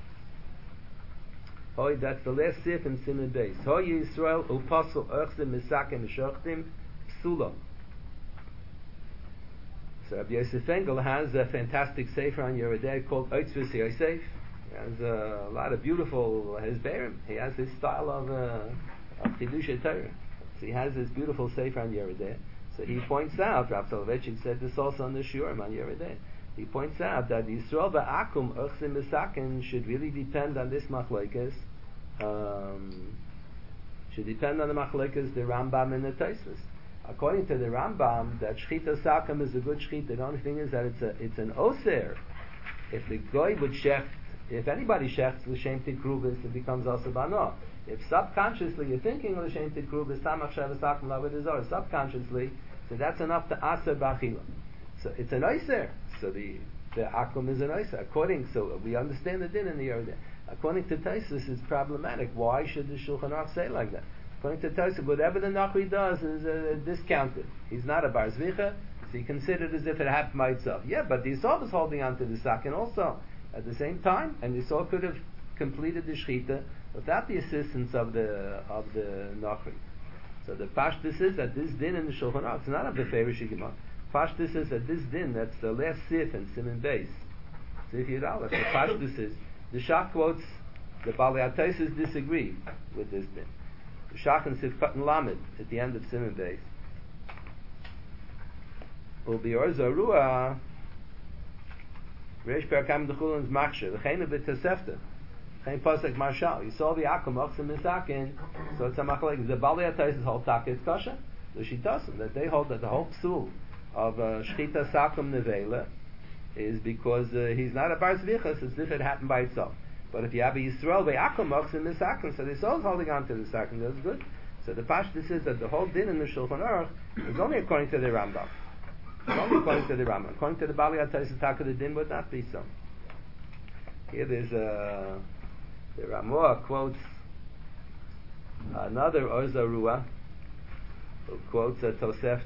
Hoy, that's the last sif in Siman Beis. Hoy Yisrael upasul urchsim misakim mishochtim psula. So Rabbi Yosef Engel has a fantastic sefer on Yeridei called Oitzvus Yosef. He has a lot of beautiful hesberim. He has this style of uh, of Chidush Torah. So he has this beautiful sefer on Yeridei. So he points out, Rav Soloveitchik said this also on the Shurim on Yeridei. He points out that Yisrael ba'akum urchsim misakim should really depend on this machlekes. Um, should depend on the machlekes, the Rambam and the Tosfos. According to the Rambam, that shchita sakum is a good shchita. The only thing is that it's a it's an oser. If the goy would shecht, if anybody shechts l'shem tikrubis, it becomes also bano. If subconsciously you're thinking l'shem tikrubis, tamach sheva sakum laved zor, subconsciously, so that's enough to aser b'achila. So it's an oser. So the the akum is an oser. According, so we understand the din in the area. According to Tosfos, it's problematic. Why should the Shulchan Aruch say like that? According to Tosfos, whatever the Nachri does is uh, discounted. He's not a bar zvicha, so he considered as if it happened by itself. Yeah, but the Yisrael was holding on to the sakin also at the same time, and the Yisrael could have completed the shechita without the assistance of the of the Nachri. So the pashtus is that this din in the Shulchan Aruch, it's not a beferish gemara. Pashtus is that this din, that's the last sif in Siman Beis. Sif Yud Aleph. The pashtus is the Shach quotes the Balei HaTosfos disagree with this din. The Shach and Sif Katan Lamed at the end of Siman Beis. Ubior Zarua Reish Perakam Dechulin's Machsher L'cheinu B'Tosefta L'chein Posek Marshal. You saw the Akum Ochsim Misakin, so it's a machlek. The Balei HaTosfos hold Taka is kosher. The Shitasim that they hold that the whole psul of uh, Shchita Sakum Nevela is because uh, he's not a bar zvichas, as if it happened by itself. But if you have a Yisrael ve'akum ochsim misakim, so the soul's holding on to the sakim, that's good. So the pashtus is that the whole din in the Shulchan Aruch is only according to the Rambam. It's only according to the Rambam. According to the Balei HaTosfos, Taka the din would not be so. Here there's a the Ramah quotes another Ozarua who quotes a Tosefta.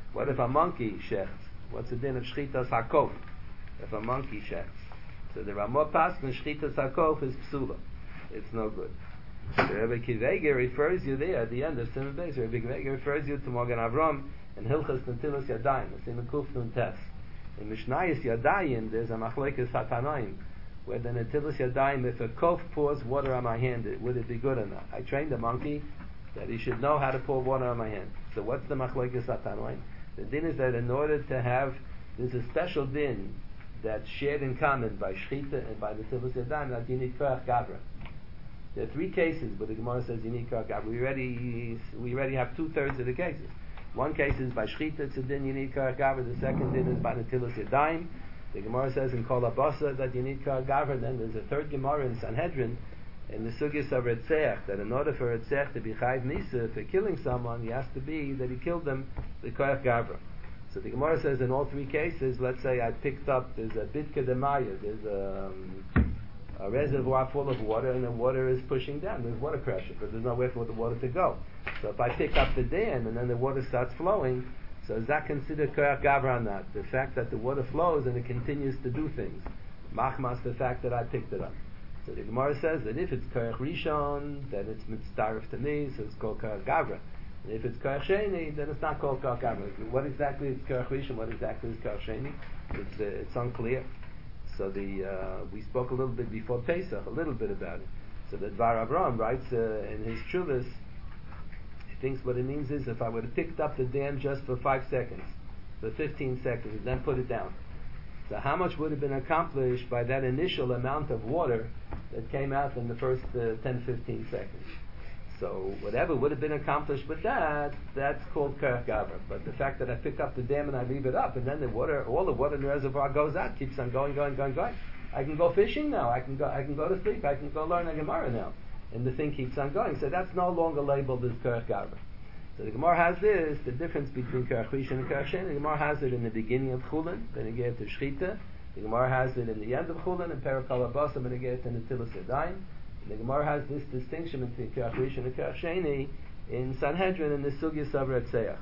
What if a monkey shechts? What's the din of shchitas hakof? If a monkey shechts. So the Ramah Paskin shchitas hakof is psula. It's no good. So Rebbe Kivega refers you there at the end of Simon Beis. Rebbe Kivega refers you to Magen Avram and Hilchas Netilas Yadayim. It's in the Kufnun Tes. In Mishnayis Yadayim, there's a Machlekes Hatanaim, where the Netilas Yadayim, if a kof pours water on my hand, would it be good or not? I trained the monkey that he should know how to pour water on my hand. So what's the Machlekes Hatanaim? The din is that in order to have, there's a special din that's shared in common by Shchita and by Netilas Yadayim, that you need Koach Gavra. There are three cases, but the Gemara says you need Koach Gavra. We already, we already have two-thirds of the cases. One case is by Shchita, it's a din you need Koach Gavra. The second din is by Netilas Yadayim. The Gemara says in Kol Abasa that you need Koach Gavra. Then there's a third Gemara in Sanhedrin, in the Sugis of Retzeach, that in order for Retzeach to be Chayv Misa, for killing someone, he has to be that he killed them, the Koach Gavra. So the Gemara says in all three cases, let's say I picked up, there's a Bitka Demaya, there's a, um, a reservoir full of water, and the water is pushing down. There's water pressure, but there's nowhere for the water to go. So if I pick up the dam, and then the water starts flowing, so is that considered Koach Gavra or not? The fact that the water flows and it continues to do things. Machmas, the fact that I picked it up. So the Gemara says that if it's Koach Rishon, then it's mitzdarif to me, so it's called Koach Gavra. And if it's Koach Sheni, then it's not called Koach Gavra. What exactly is Koach Rishon? What exactly is Koach Sheni? It's uh, it's unclear. So the uh, we spoke a little bit before Pesach, a little bit about it. So the Dvar Avram writes uh, in his Chuvas, he thinks what it means is if I would have picked up the dam just for five seconds, for fifteen seconds, and then put it down. So how much would have been accomplished by that initial amount of water that came out in the first uh, ten to fifteen seconds? So whatever would have been accomplished with that, that's called Koach Gavra. But the fact that I pick up the dam and I leave it up, and then the water, all the water in the reservoir goes out, keeps on going, going, going, going. I can go fishing now. I can go. I can go to sleep. I can go learn a Gemara now, and the thing keeps on going. So that's no longer labeled as Koach Gavra. So the Gemara has this, the difference between Koach Rishon and Koach Sheni. The Gemara has it in the beginning of Chulin, then it gave to Shchita. The Gemara has it in the end of Chulin, and Perakal Abasa, and it gave to Netilas Yadayim. The Gemara has this distinction between Koach Rishon and Koach Sheni in Sanhedrin and the Sugis of Retzeach.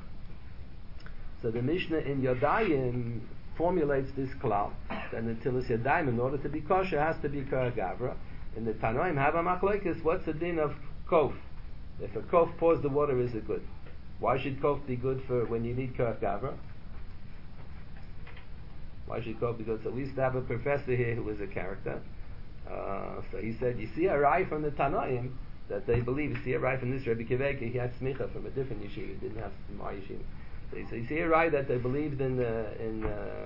So the Mishnah in Yodayim formulates this klal that Netilas Yadayim, in order to be kosher, has to be Koach Gavra. In the Tanoim have a machlekes. What's the din of kof? If a kof pours the water, is it good? Why should kof be good for when you need Koach Gavra? Why should kof be good? So we used to have a professor here who was a character. Uh, so he said, you see a rai from the Tanoim that they believe. You see a rai from this Rebbe Kiveka. He had smicha from a different yeshiva. He didn't have my yeshiva. So he said, you see a rai that they believed in uh, in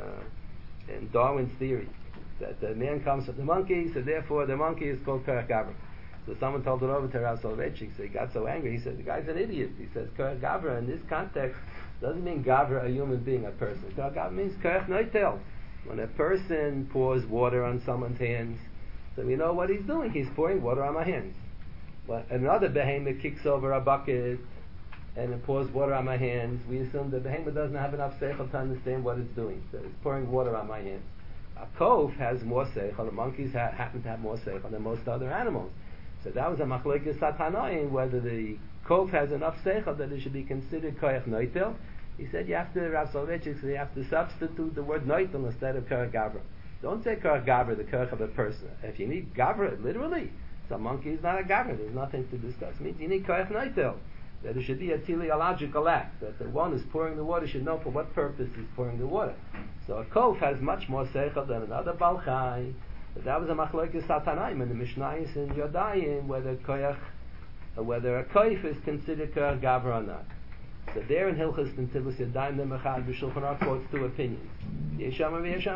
uh, in Darwin's theory that the man comes from the monkey, so therefore the monkey is called Koach Gavra. So someone told it over to Rav Soloveitchik, so he got so angry. He said, the guy's an idiot. He says Koach Gavra in this context doesn't mean Gavra, a human being, a person. Koach Gavra means Koach Noitel. When a person pours water on someone's hands, so we know what he's doing. He's pouring water on my hands. When another behemoth kicks over a bucket and it pours water on my hands, we assume the behemoth doesn't have enough seichel to understand what it's doing. So it's pouring water on my hands. A kof has more seichel. The monkeys ha- happen to have more seichel than most other animals. So that was a machlekes satanoim, whether the kof has enough seichel that it should be considered koach noitel. He said you have to, Rav Soloveitchik said you have to substitute the word noitel instead of koach gavra. Don't say Koach Gavra, the Koach of a person. If you need Gavra, literally, so a monkey is not a Gavra. There's nothing to discuss. It means you need Koach Noitel. That it should be a teleological act. That the one who's pouring the water should know for what purpose he's pouring the water. So a Kof has much more seichel than another Balchai. But that was a machlokes satanaim in the Mishnayos in Yodayim, whether Koach, whether a Kof is considered Koach Gavra or not. So there in Hilchas Netilas Yadayim, the Mechad B'Shulchan Aruch quotes two opinions. Yesham and Yesham,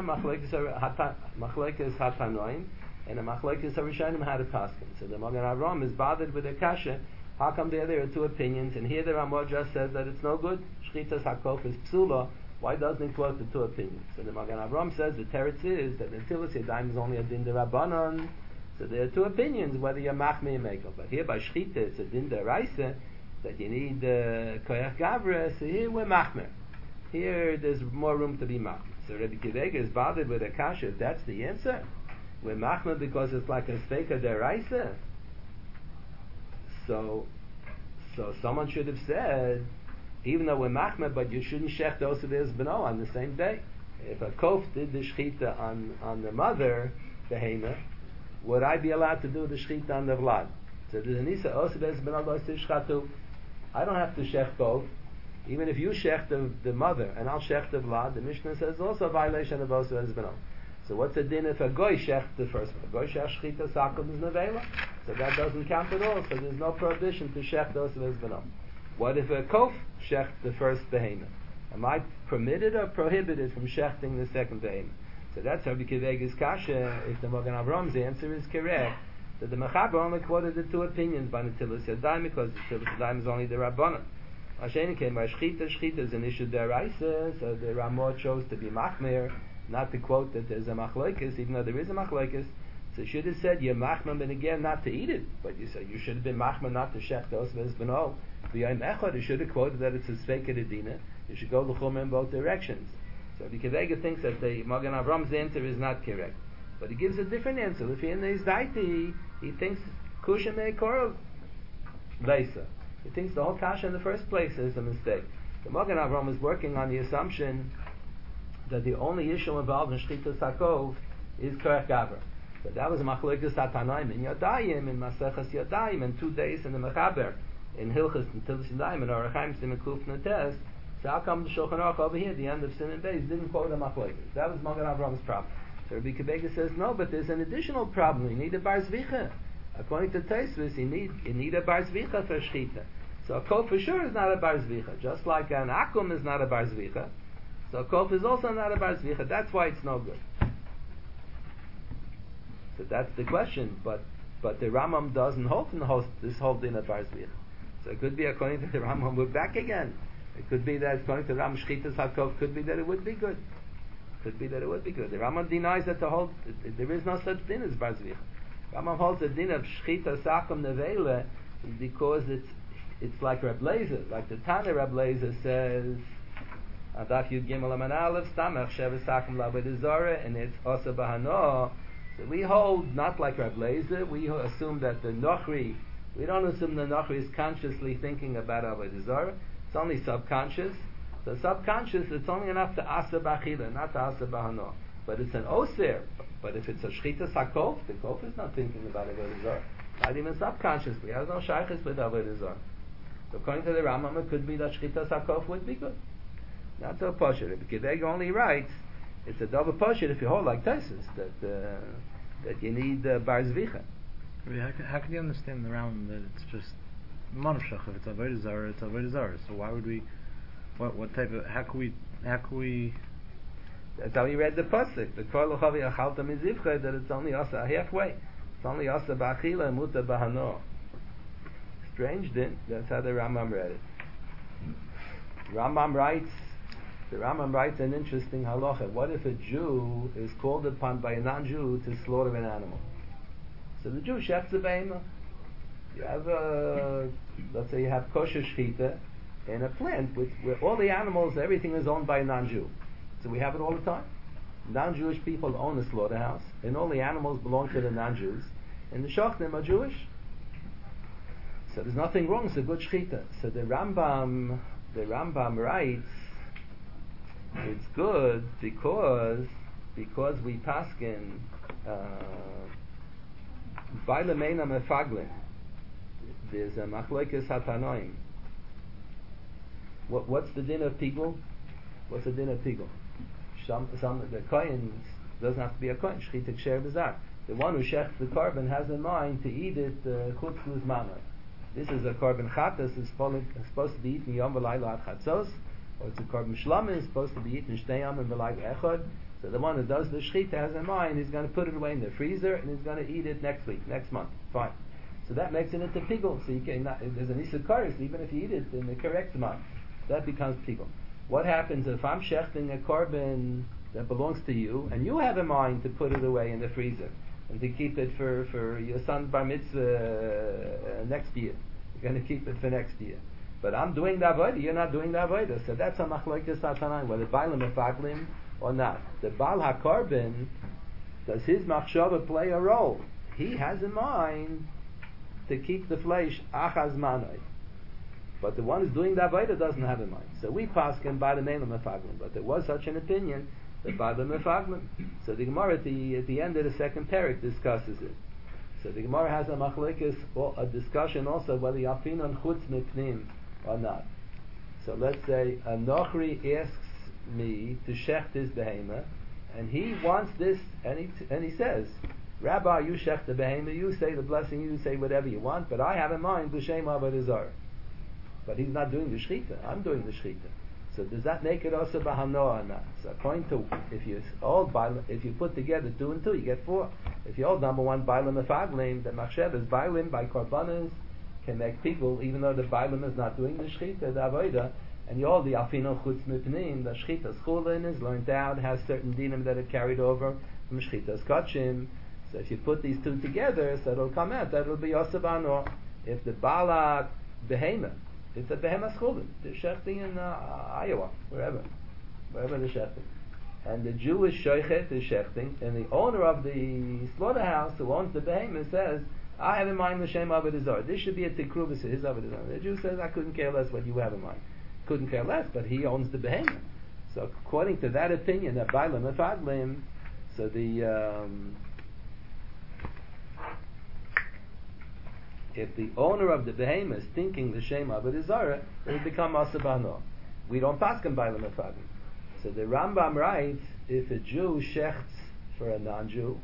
machlekes hatanoim, and a machlekes harishonim had a paskin. So the Magen Avram is bothered with a kasha. How come there there are two opinions? And here the Ramah just says that it's no good. Shchitas hakof is psula. Why doesn't he quote the two opinions? So the Magen Avram says the teretz is that Netilas Yadayim is only a din derabanan. So there are two opinions whether you're machmir or mekel. But here by shchita it's a din deraisa that you need uh, koach gavra. So here we're machmir. Here there's more room to be machmir. So Rebbe Kivega is bothered with a kasha. If that's the answer, we're machmir because it's like a steika deraisa. So, so someone should have said even though we're machmer, but you shouldn't shech the osir b'no on the same day. If a kof did the shechita on, on the mother, behema, would I be allowed to do the shechita on the vlad? So there's an isa osir b'no lo shechatu. I don't have to shech both. Even if you shech the, the mother and I'll shech the vlad, the Mishnah says also a violation of osir b'no. So what's the din if a goy shech the first one? A goy shech shechita sakum is nevela. So that doesn't count at all. So there's no prohibition to shech the osir b'no. What if a kof shech the first behemoth? Am I permitted or prohibited from shechting the second behemoth? So that's Rabbi Kivega's kasha. If the Magen Avram's answer is correct, that the Mechaber only quoted the two opinions by Netilas Yadayim, because Netilas Yadayim is only the Rabbanan. Hashem came by Shchita. Shchita is an issue deraisa, so the Ramah chose to be machmer, not to quote that there's a machlokes, even though there is a machlokes. So you should have said you're machmer, and again not to eat it, but you said you should have been machmer not to shech the osvez b'no. B'yayim echad, you should have quoted that it's a sveika dedina. You should go l'chum in both directions. So the Kivega thinks that the Magen Avram's answer is not correct, but he gives a different answer. If he in his daiti, he thinks kusha me korov leisa. He thinks the whole kasha in the first place is a mistake. The Magen Avram is working on the assumption that the only issue involved in Shchita Sakov is Kerech Gavra. But that was Machlokes Hatanaim in Yadayim, in Maseches Yadayim, in two days in the Mechaber, in Hilchas and Tilis Yadayim, in Orachaim Sim Kuf Nates. So how come the Shulchan Aruch over here, the end of Sin and Beis, didn't quote a Machlokes? That was Magen Avram's problem. So Rabbi Kibega says, no, but there's an additional problem. You need a Bar Zvicha. According to Tosfos, you need, you need a Bar Zvicha for Shchita. So a Kof for sure is not a Bar Zvicha, just like an Akum is not a Bar Zvicha. So Kof is also not a Bar Zvicha. That's why it's no good. So that's the question. But but the Rambam doesn't hold in the host this whole din of Bar Zvicha. So it could be according to the Rambam we're back again. It could be that according to the Rambam Shchitas HaKof could be that it would be good. Could be that it would be good. The Rambam denies that the whole there is no such din as Bar Zvicha. Rambam holds the din of Shchita Sakum Nevela because it's it's like Reb Lezer, like the Tana Reb Lezer says. Adaf Yud Gimel Aman Aleph Stamach Sheva Sakum Labed Zara, and it's Asa Bahano. So we hold not like Reb Lezer. We assume that the Nochri. We don't assume the Nochri is consciously thinking about Avodah Zara. It's only subconscious. So subconscious, it's only enough to Asa Bachila, not to Asa Bahano. But it's an Osir. But if it's a Shchita Sakov, the Kof is not thinking about Avodah Zara. Not even subconsciously. He has no shaykhis with Avodah Zara. So according to the Rambam, it could be that Shchita Sakov would be good. Not so poshut. If Kiveg only writes, it's a double poshut if you hold like Tesis, that uh, that you need uh, Bar Zvicha.
How can, how can you understand the Rambam that it's just Manavshach? If it's Avodah Zarah, it's Avodah Zarah. So why would we? What what type of? How can we? How can we?
That's how he read the pasuk. The Kol Chavi Achalta Mizivcha, that it's only Asa halfway. It's only Asa Bachila and Muta Bahano. Strange, then. That's how the Rambam read it. Rambam writes. The Rambam writes an interesting halacha. What if a Jew is called upon by a non-Jew to slaughter an animal? So the Jew shechts a behemoth. You have a, let's say you have kosher shchita in a plant with, where all the animals, everything is owned by a non-Jew. So we have it all the time. Non-Jewish people own a slaughterhouse, and all the animals belong to the non-Jews, and the shachtim are Jewish. So there's nothing wrong. It's a good shchita. So the Rambam, the Rambam writes. It's good because because we paskin Bailamena uh, mefaglin. There's a machlokes hatanoim. What what's the din of pigul? What's the din of pigul? Some some the kohen doesn't have to be a kohen. Shchita ksher b'zar. The one who shechs the korban has in mind to eat it chutz uh, luzmana. This is a korban chatas. It's supposed to be eaten yom v'layla at chatzos. Or it's a korban shlama, is supposed to be eaten shteyam and v'layg echad. So the one who does the shchita has in mind, he's going to put it away in the freezer and he's going to eat it next week, next month. Fine. So that makes it into pigul. So you can not, there's an isakaris, even if you eat it in the correct month, that becomes pigul. What happens if I'm shechting a korban that belongs to you and you have in mind to put it away in the freezer and to keep it for, for your son's bar mitzvah uh, next year? You're going to keep it for next year. But I'm doing the avodah, you're not doing the avodah. So that's a machlokes hatanaim, whether bailim mefaglim or not. The Baal HaKorban, does his machshava play a role? He has in mind to keep the flesh achaz manoi. but the one who's doing the avodah doesn't have in mind. So we paskin by the Meila Mefaglim, but there was such an opinion that by the Mefaglim. So the Gemara at the at the end of the second parak discusses it. So the Gemara has a machlekes, or a discussion also whether yafinon chutz mipnim or not. So let's say a nochri asks me to shecht his behema, and he wants this, and he and he says, Rabbi, you shecht the behema, you say the blessing, you say whatever you want, but I have in mind l'shem avodah zarah. But he's not doing the shechita. I'm doing the shechita. So does that make it also bahanoah or not? So according to, if you all if you put together two and two, you get four. If you hold number one bailim mefaglim, the machshev is bailim by korbanos can make people, even though the bailim is not doing the shechita, the avodah, and you all the alfino chutz mipnim, the shechita schulin is learned out, has certain dinim that are carried over from shechita skotchim. So if you put these two together, so it'll come out that it'll be also bahanoah. If the bala behema, it's a behemoth schulin. They're shechting in uh, Iowa, wherever, wherever they're shechting. And the Jewish shoichet is shechting, and the owner of the slaughterhouse who owns the behemoth says, I have in mind l'shem avodah zarah. This should be a tikruvus, his avodah zarah. The Jew says, I couldn't care less what you have in mind. Couldn't care less, but he owns the behemoth. So according to that opinion, that bailam mefaglim, so the um, if the owner of the behemoth is thinking the shem avodah zarah, it will become asabano. We don't paskin bailam mefaglim. So the Rambam writes, if a Jew shechts for a non-Jew,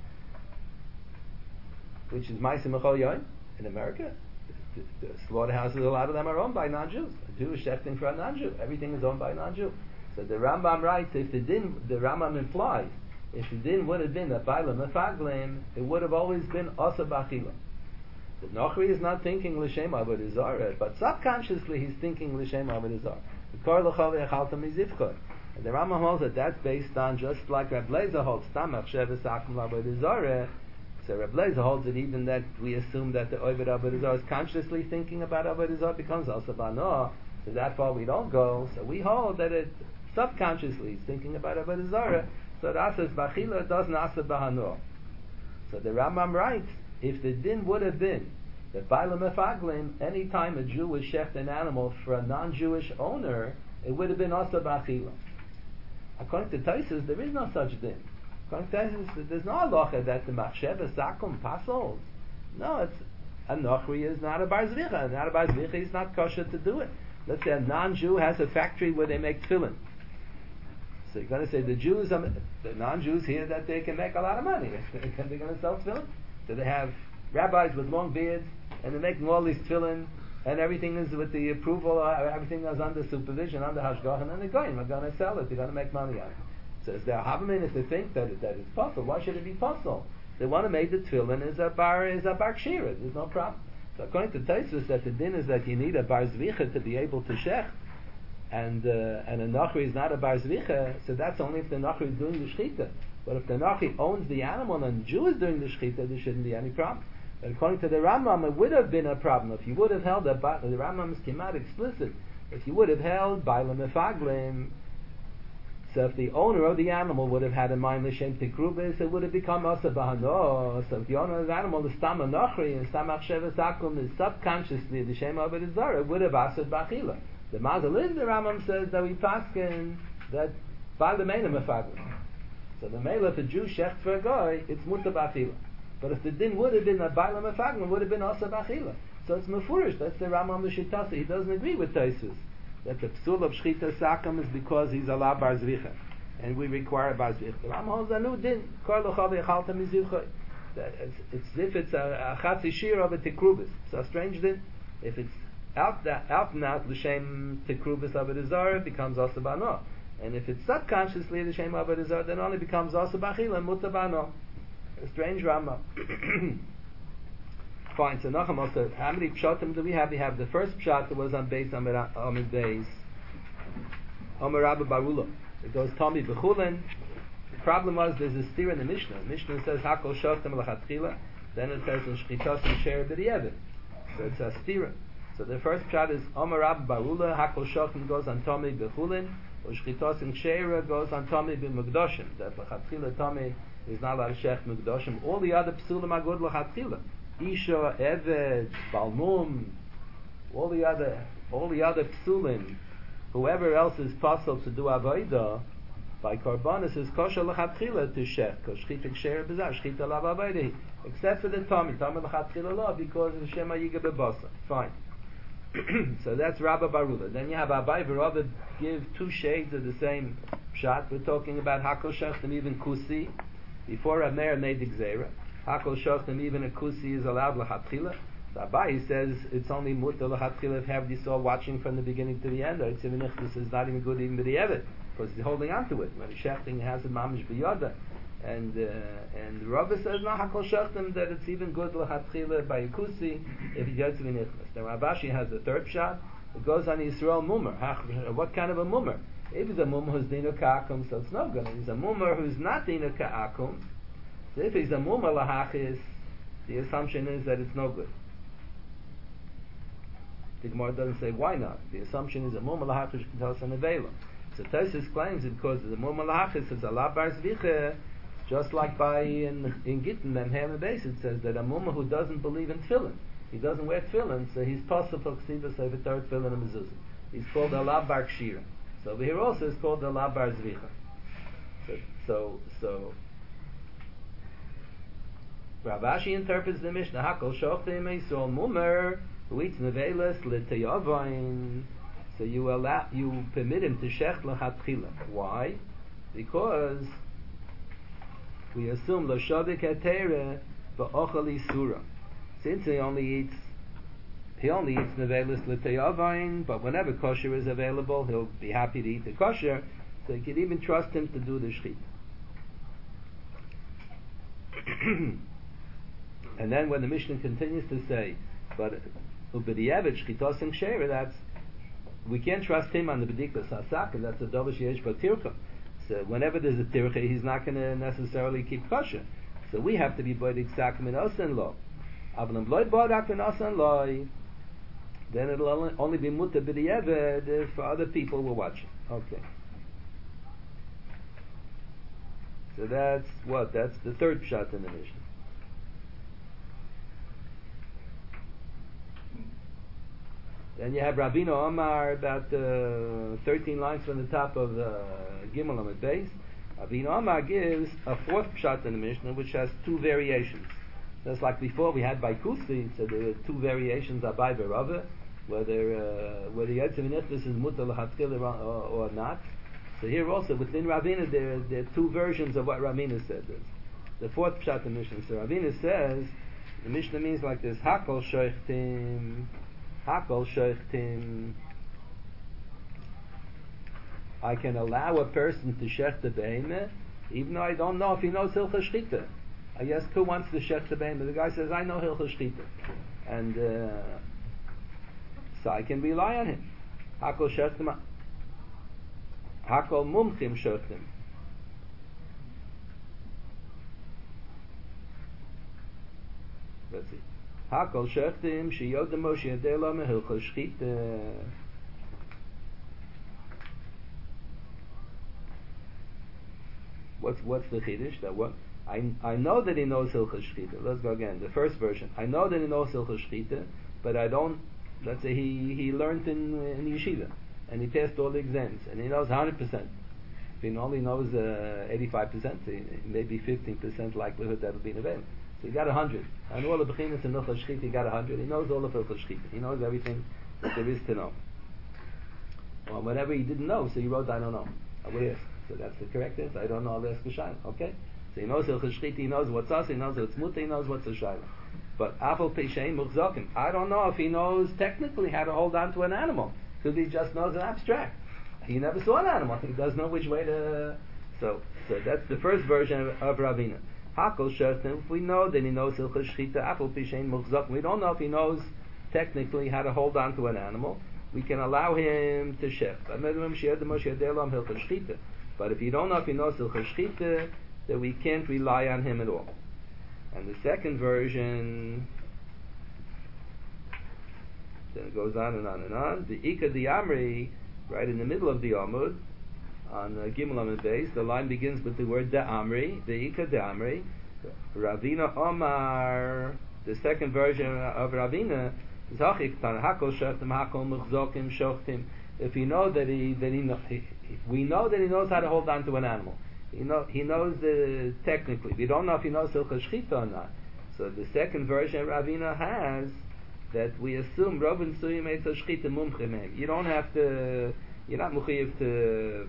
which is Ma'aseh Mechol Yom in America, the, the, the slaughterhouses, a lot of them are owned by non-Jews. A Jew is shechting for a non-Jew. Everything is owned by a non-Jew. So the Rambam writes, if the din, the Rambam implies, if the din would have been a bailam mefaglim, it would have always been asa b'achila. The Nochri is not thinking l'shem avodah zarah, but subconsciously he's thinking l'shem avodah zarah. The kor l'chol v'yachalta mizivkor. And the Rambam holds that that's based on just like Reb Lezer holds tamach sheves akum l'avodah zarah. So Reb Lezer holds it even that we assume that the Oved Avodah Zarah is consciously thinking about Avodah Zarah becomes also Banoah. So that far we don't go. So we hold that it subconsciously is thinking about Avodah Zarah. So the Asas Bachila doesn't Asa Bahanoah. So the Rambam writes, if the din would have been that Bailam Mefaglim, any time a Jew would shecht an animal for a non-Jewish owner, it would have been Asa Bachila. According to Taisus, there is no such din. There's no halacha that the machsheva sakum passos. No, it's a nochri is not a bar zvicha. Not a bar zvicha is not kosher to do it. Let's say a non-Jew has a factory where they make tefillin. So you're going to say the Jews, are, the non-Jews hear that they can make a lot of money. They're going to sell tefillin. So they have rabbis with long beards, and they're making all these tefillin, and everything is with the approval. Everything is under supervision, under hashgach, and then they're going. They're going to sell it. They're going to make money out of it. So it's their Havamim if they think that it, that it's possible. Why should it be possible? They want to make the tefillin is a bar is a bar kshira. There's no problem. So according to Tosfos, that the din is that you need a bar zvicha to be able to shech, and uh, and a nachri is not a bar zvicha. So that's only if the nachri is doing the shechita. But if the nachri owns the animal and the Jew is doing the shechita, there shouldn't be any problem. But according to the Rambam, it would have been a problem if you would have held that. The Rambam came out explicit. If you would have held bailam mefaglim. So if the owner of the animal would have had in mind l'shem tikrubis, it would have become asa bahano. So if the owner of the animal is stam anochri and stam achsheves akum is subconsciously the shem avodah zarah, it would have asad bachila. The Mazal in the Rambam says that we paskin that by the meina mefaglim. So the meila if a Jew shecht for a guy, it's muta bachila. But if the din would have been that by the mefaglim, it would have been asa bachila. So it's mefurish. That's the Rambam l'shitasa. He doesn't agree with Tosfos. That the psul of shchita sakam is because he's a la bar zvicha, and we require a bar zvicha. The Rambam holds a new din. Kol l'chol v'yachalta mizivcha. It's it's if it's a, a chatzi shir of a tikrubis. So a strange din. If it's out that out and out l'shem tikrubis of a desire, it becomes also bano. And if it's subconsciously l'shem of a desire, then only becomes also bachila and muta bano. A strange Rambam. Fine, so Nachum also, how many pshatim do we have? We have the first pshat that was on base Amid Beis, Omer Rabba Barula. It goes Tommy Bechulin. The problem was there's a steer in the Mishnah. The Mishnah says Hakol Shotim Lachatchila. Then it says in Shchitos and Sher B'Di'evit. So it's a steer. So the first pshat is Omer Rabba Barula. Hakol Shotim goes on Tommy Bechulin. Or Shchitos and Sher goes on Tommy B'Mugdoshim. That Lachatchila Tommy is not allowed to shech Mugdoshim. All the other psulim are good Lachatchila. Isha, Eved, Balmum, All the other, all the other psulim, whoever else is possible to do avodah by korbanos is kosher lechatchila to shech, because shchita ksher b'zah, shchita lav avodah, except for the Tommy, Tommy lechatchila law, because of Shema Yiga b'basa. Fine. So that's Rabba Barula. Then you have Abai V'Rava give two shades of the same shot. We're talking about Hakol Shachtim, even Kusi. Before Rav Meir made the Gzeira, Hakol Shachtim, even a Kusi is allowed l'chatchila. So Abai says it's only mutter l'chatchila if have Yisrael watching from the beginning to the end. Or it's even if this is not even good even with the Evet, because he's holding on to it. When the Shechting has a mamish b'yoda. And uh, and Rava says no Hakol Shachtim that it's even good l'chatchila by a Kusi if he gets v'nichnas. Now Rabashi has the third shot. It goes on Yisrael mummer. What kind of a mummer? If he's a mummer who's dina ka'akum, so it's no good. If he's a mummer who's not dina ka'akum, so if he's a mummer lahachis, the assumption is that it's no good. The Gemara doesn't say why not. The assumption is a mummer lahachis can tell us an avela. So Tosfos claims it because the mummer lahachis is a labar zvicha, just like by in in Gittin Memhem and Beis it says that a mummer who doesn't believe in tefillin, he doesn't wear tefillin, so he's possible to ksivas over third tefillin and mezuzah. He's called a labar kshira. So over here also it's called the labar zvicha. So so, so Rav Ashi interprets the Mishnah Hakol Shochtim Yisrael Mumer who eats nevelas l'teyavain. So you allow, you permit him to shech l'chatchila. Why? Because we assume lo shadik hatere v'ochel isura. Since he only eats He only eats nevelis l'teyavain, but whenever kosher is available, he'll be happy to eat the kosher, so you can even trust him to do the shchit. And then when the Mishnah continues to say, but ubediyevet shchitos and ksheira, that's, we can't trust him on the bediklas hasak, and that's a dovish yesh batircha. So whenever there's a tircha, he's not going to necessarily keep kosher. So we have to be bodik sakim and osen lo. Avnam loy bodak and osen loy. Then it'll only be mutter b'di'eved if other people were watching. Okay. So that's what? That's the third shot in the Mishnah. Then you have Rabbeinu Omar about uh, thirteen lines from the top of uh, Gimel Amud Beis. Rabbeinu Omar gives a fourth shot in the Mishnah which has two variations. Just like before we had by Kusi, so there were two variations Abai V'Rava, whether uh, whether Yetzer V'Nichnas is mutar l'chatchila or, or not. So here also within Ravina there, there are two versions of what Ravina said. There's the fourth pshat in Mishnah. So Ravina says the Mishnah means like this: Hakol shoichtim, Hakol shoichtim. I can allow a person to shech the behemoth, even though I don't know if he knows hilchos shchita. I ask who wants to shech the behemoth. The guy says, I know hilchos shchita, and uh, so I can rely on him. Hakol shechtim, Hakol mumchim shechtim. Let's see. Hakol shechtim sheyodem Moshe yadei me hilchos shchita. What's what's the chiddush? That what I I know that he knows hilchos shchita. Let's go again. The first version. I know that he knows hilchos shchita, but I don't. Let's say he he learned in in yeshiva and he passed all the exams and he knows hundred percent. If he only knows uh, eighty-five percent, maybe fifteen percent likelihood that will be an event. So he got a hundred. And all the bechinas in hilchos shchita, he got a hundred. He knows all of hilchos shchita. He knows everything that there is to know. Well, whatever he didn't know, so he wrote, I don't know. I would ask. So that's the correct answer. I don't know. I'll ask a shayla. Okay. So he knows hilchos shchita. He knows what's us. He knows what's muta. He knows what's a shayla. But afal peshein muchzokim. I don't know if he knows technically how to hold on to an animal because he just knows an abstract. He never saw an animal. He doesn't know which way to. So, so that's the first version of, of Ravina. Hakol shechtim. If we know that he knows hilchos shchita, afal peshein muchzokim. We don't know if he knows technically how to hold on to an animal. We can allow him to shech. But if you don't know if he knows hilchos shchita, then we can't rely on him at all. And the second version, then it goes on and on and on. The Ika di Amri, right in the middle of the Amud, on uh, Gimel Amud Beis, the line begins with the word da Amri, the Ika di Amri. Ravina Omar, the second version of Ravina, Zachik tan hakol shochtim hakol mechzokim shochtim. If you know that he that he, know, he we know that he knows how to hold on to an animal. He know he knows the technically. We don't know if he knows hilchos shchita or not. So the second version Ravina has that we assume Robin Suyim Eitz Shchita Mumchim. You don't have to. You're not muchayiv to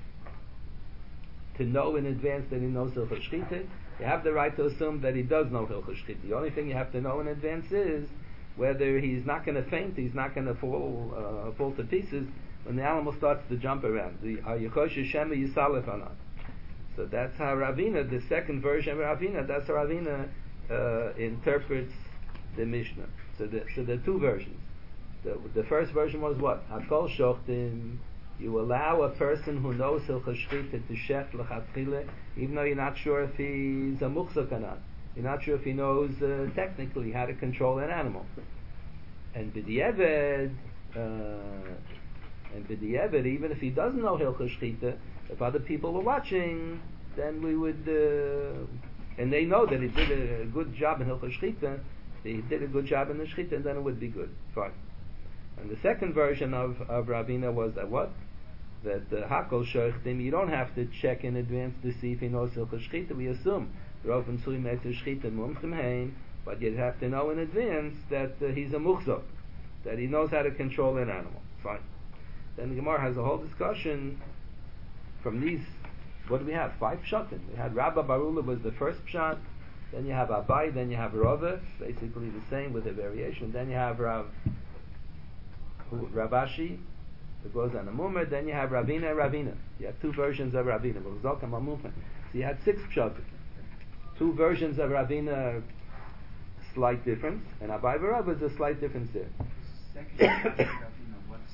to know in advance that he knows hilchos shchita. You have the right to assume that he does know hilchos shchita. The only thing you have to know in advance is whether he's not going to faint, he's not going to fall uh, fall to pieces when the animal starts to jump around. The Yichosh Shema Yisalef or not. So that's how Ravina, the second version of Ravina, that's how Ravina uh, interprets the Mishnah. So, the, so there are two versions. The, the first version was what? Hakol shochtim. You allow a person who knows hilchos shchita to shech l'chatchila, even though you're not sure if he's a muchzak or not. You're not sure if he knows uh, technically how to control an animal. And b'di'eved, uh, and b'di'eved, even if he doesn't know hilchos shchita, if other people were watching, then we would, uh, and they know that he did a good job in hilchos shchita, he did a good job in the shchita, and then it would be good. Fine. And the second version of, of Ravina was that what? That hakol shochtim, you don't have to check in advance to see if he knows hilchos shchita. We assume Roven Sui Metzir Shchita Mumchim Hein, but you have to know in advance that uh, he's a muchzok, that he knows how to control an animal. Fine. Then the Gemara has a whole discussion from these. What do we have? Five pshatim. We had Rabba Barula was the first pshat. Then you have Abai. Then you have Rava, basically the same with a variation. Then you have Rav who, Ravashi, that goes on the Mummer. Then you have Ravina and Ravina. You have two versions of Ravina. So you had six pshatim. Two versions of Ravina, slight difference, and Abai Rav is a slight difference there.
Second Ravina, what's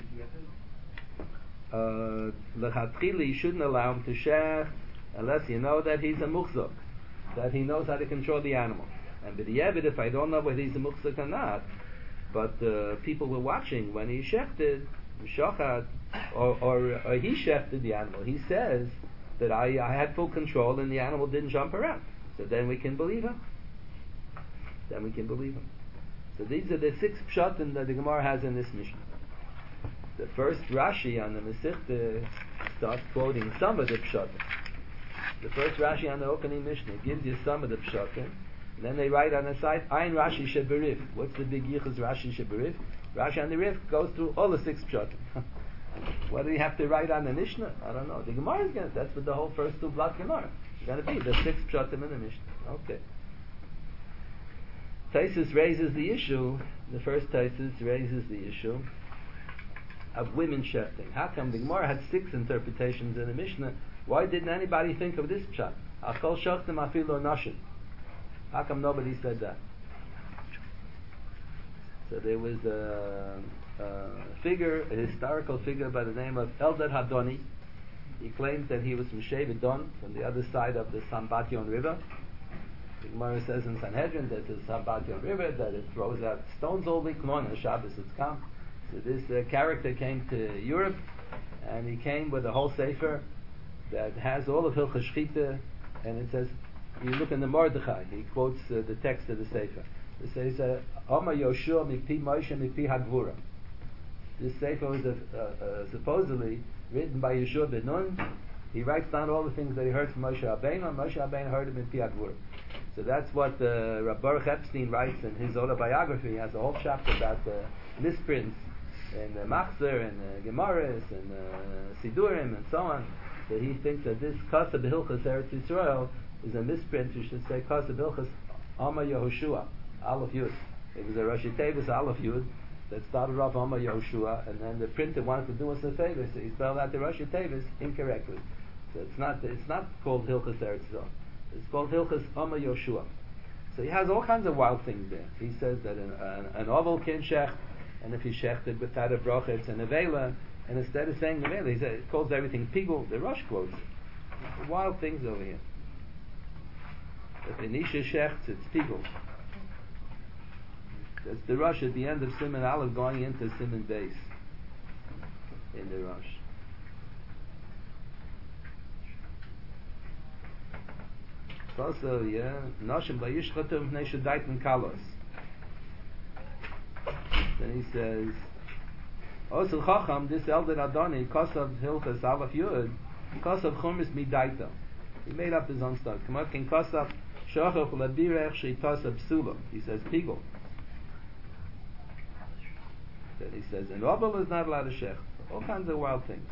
the b'di'eved?
Lechatchila, you shouldn't allow him to share unless you know that he's a muchzok, that he knows how to control the animal. And b'di'eved, if I don't know whether he's a muchzok or not, but uh, people were watching when he shechted, shochat, or, or, or he shechted the animal, he says that I, I had full control and the animal didn't jump around. So then we can believe him. Then we can believe him. So these are the six pshatim that the Gemara has in this Mishnah. The first Rashi on the Masechta starts quoting some of the pshatim. The first Rashi on the opening Mishnah gives you some of the pshatim. And then they write on the side, Ein Rashi Sheberif. What's the big yichus Rashi Sheberif? Rashi on the Rif goes through all the six pshatim. What do you have to write on the Mishnah? I don't know. The Gemara is going to, that's what the whole first two block Gemara is going to be, the six pshatim in the Mishnah. Okay. Taisus raises the issue, the first Taisus raises the issue of women shechting. How come the Gemara had six interpretations in the Mishnah? Why didn't anybody think of this pshat? Akol shechtim afilo nashim. How come nobody said that? So there was a, a figure, a historical figure by the name of Eldad Hadoni. He claims that he was from Shevet Don, from the other side of the Sambatyon River. The Gemara says in Sanhedrin that the Sambatyon River, that it throws out stones all week long, on Shabbos it's come. So this uh, character came to Europe, and he came with a whole sefer that has all of Hilchos Shchita, and it says, you look in the Mordechai, he quotes uh, the text of the sefer. It says, Oma Yoshua Mikpi Moshe Mikpi Hagvura. This sefer was uh, uh, supposedly written by Yeshua ben Nun. He writes down all the things that he heard from Moshe Rabbeinu, and Moshe Rabbeinu heard him in Pi Hagvura. So that's what uh, Rabbi Baruch Epstein writes in his autobiography. He has a whole chapter about uh, misprints in uh, Machzer and uh, Gemaras and uh, Sidurim and so on. So he thinks that this Kasa B'Hilchas Eretz Yisrael is a misprint. You should say Kasa B'Hilchas Amma Yehoshua, Aleph Yud. It was a Rashi Tevis Aleph Yud that started off Amma Yehoshua, and then the printer wanted to do us a favor, so he spelled out the Rashi Tevis incorrectly. So it's not it's not called Hilchas Eretz Yisrael. It's called Hilchas Amma Yoshua. So he has all kinds of wild things there. He says that an, an, an oval can shecht, and if he shechted without a bracha, it's an avela, and instead of saying avela, he says, calls everything pigul. The Rosh quotes it. Wild things over here. If the Nisha shechts, it's pigul. That's the Rosh at the end of Siman Aleph going into Siman Beis in the Rosh. Also, yeah, Noshim Vayishchatum Pnei Shadaitin Kalos. Then he says, Osel Chacham, this elder Adoni, Kosav Hilchas Aleph Yud, Kosav Chumis Midaita. He made up his own stuff. Kamakin Kosav Shachach Labirech Sheitasa Psula. He says Pigel. Then he says, and Rabal is not allowed to shech. All kinds of wild things.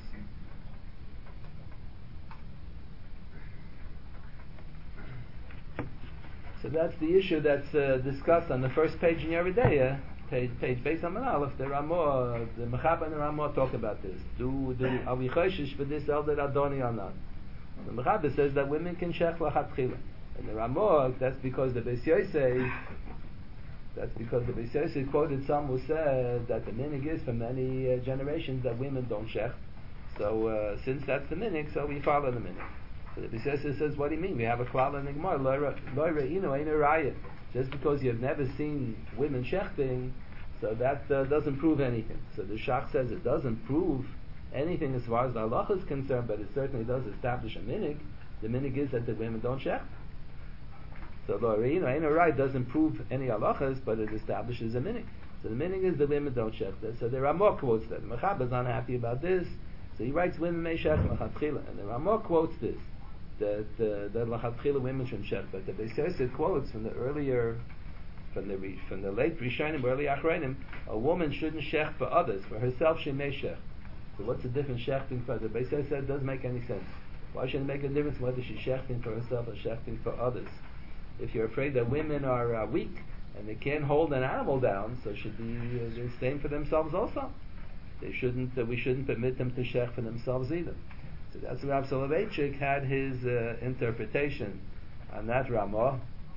So that's the issue that's uh, discussed on the first page in Yeridea, page page based on Aleph. The Ramah, the Mechaba and the Ramah talk about this. Do do are we choshish for this elder Adoni or not? The Mechaba says that women can shech lachatchila, and the Ramah, that's because the Beis Yosef, that's because the Beis Yosef quoted some who said that the minig is for many uh, generations that women don't shech. So uh, since that's the minig, so we follow the minig. So the Beis Yosef says, what do you mean? We have a klal in the Gemara, lo re'inu ein raya. Just because you've never seen women shechting, so that uh, doesn't prove anything. So the Shach says it doesn't prove anything as far as the halacha is concerned, but it certainly does establish a minig. The minig is that the women don't shecht. So lo re'inu ein raya doesn't prove any halachas, but it establishes a minig. So the meaning is the women don't shecht. So the Ramah quotes that. The Mechaba is unhappy about this, so he writes women may shecht lachatchila, and the Ramah quotes this, that uh, that lachatchila women should shecht. But the Beis Yosef quotes from the earlier, from the from the late Rishonim, early Achronim, a woman shouldn't shecht for others, for herself she may shecht. So what's the difference shechting for? The Beis Yosef said it doesn't make any sense. Why should it make a difference whether she's shechting for herself or shechting for others? If you're afraid that women are uh, weak and they can't hold an animal down, so it should be uh, the same for themselves also. They shouldn't. Uh, we shouldn't permit them to shech for themselves either. So that's Rav Soloveitchik had his uh, interpretation on that Ramah.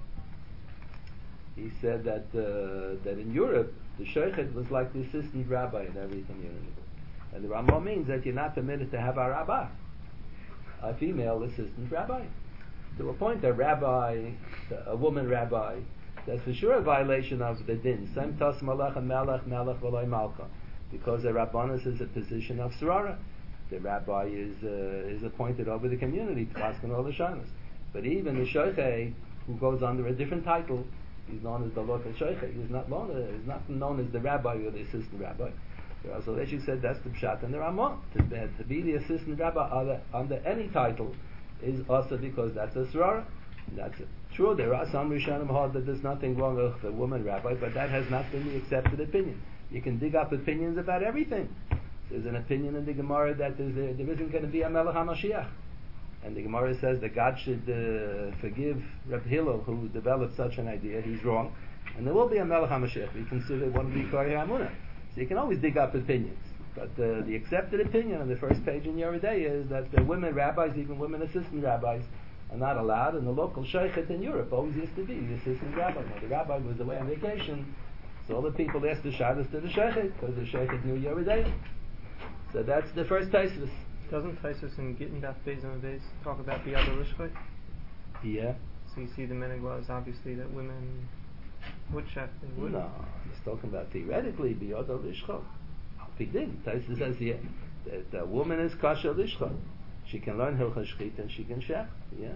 He said that uh, that in Europe the sheikhet was like the assistant rabbi in every community, and the Ramah means that you're not permitted to have a rabbah, a female assistant rabbi. To a point, a rabbi, a woman rabbi, that's for sure a violation of the din. Sem tas malach and melech, melech v'loy malcha. Because a rabbanus is a position of sorara. The rabbi is uh, is appointed over the community to ask all the shanas. But even the shochet, who goes under a different title, he's known as the local shochet. He's not known. Uh, he's not known as the rabbi or the assistant rabbi. So Rashi said that's the pshat and the Ramah. To, to be the assistant rabbi under, under any title is also because that's a sorara. That's it. True, there are some Rishonim hold that there's nothing wrong with a woman rabbi, but that has not been the accepted opinion. You can dig up opinions about everything. There's an opinion in the Gemara that there's a, there isn't going to be a Melech HaMashiach. And the Gemara says that God should uh, forgive Reb Hillel, who developed such an idea. He's wrong. And there will be a Melech HaMashiach. We consider one of the Yikari HaMunah. So you can always dig up opinions. But uh, the accepted opinion on the first page in Yeridei is that the women rabbis, even women assistant rabbis, are not allowed, and the local sheikhet in Europe always used to be the assistant rabbi. Now, the rabbi was away on vacation, so all the people asked the shadas to the sheikhet, because the sheikhet knew Yeridei. So that's the first Taisus.
Doesn't Taisus in Gittin Daf Beis and Beis talk about the other Lishchot?
Yeah.
So you see the minig was obviously that women would shecht and would.
No, he's talking about theoretically the other Lishchot. He didn't. Taisus says here that the woman is kasha Lishchot. She can learn Hilchah Shchit and she can shech. Yeah.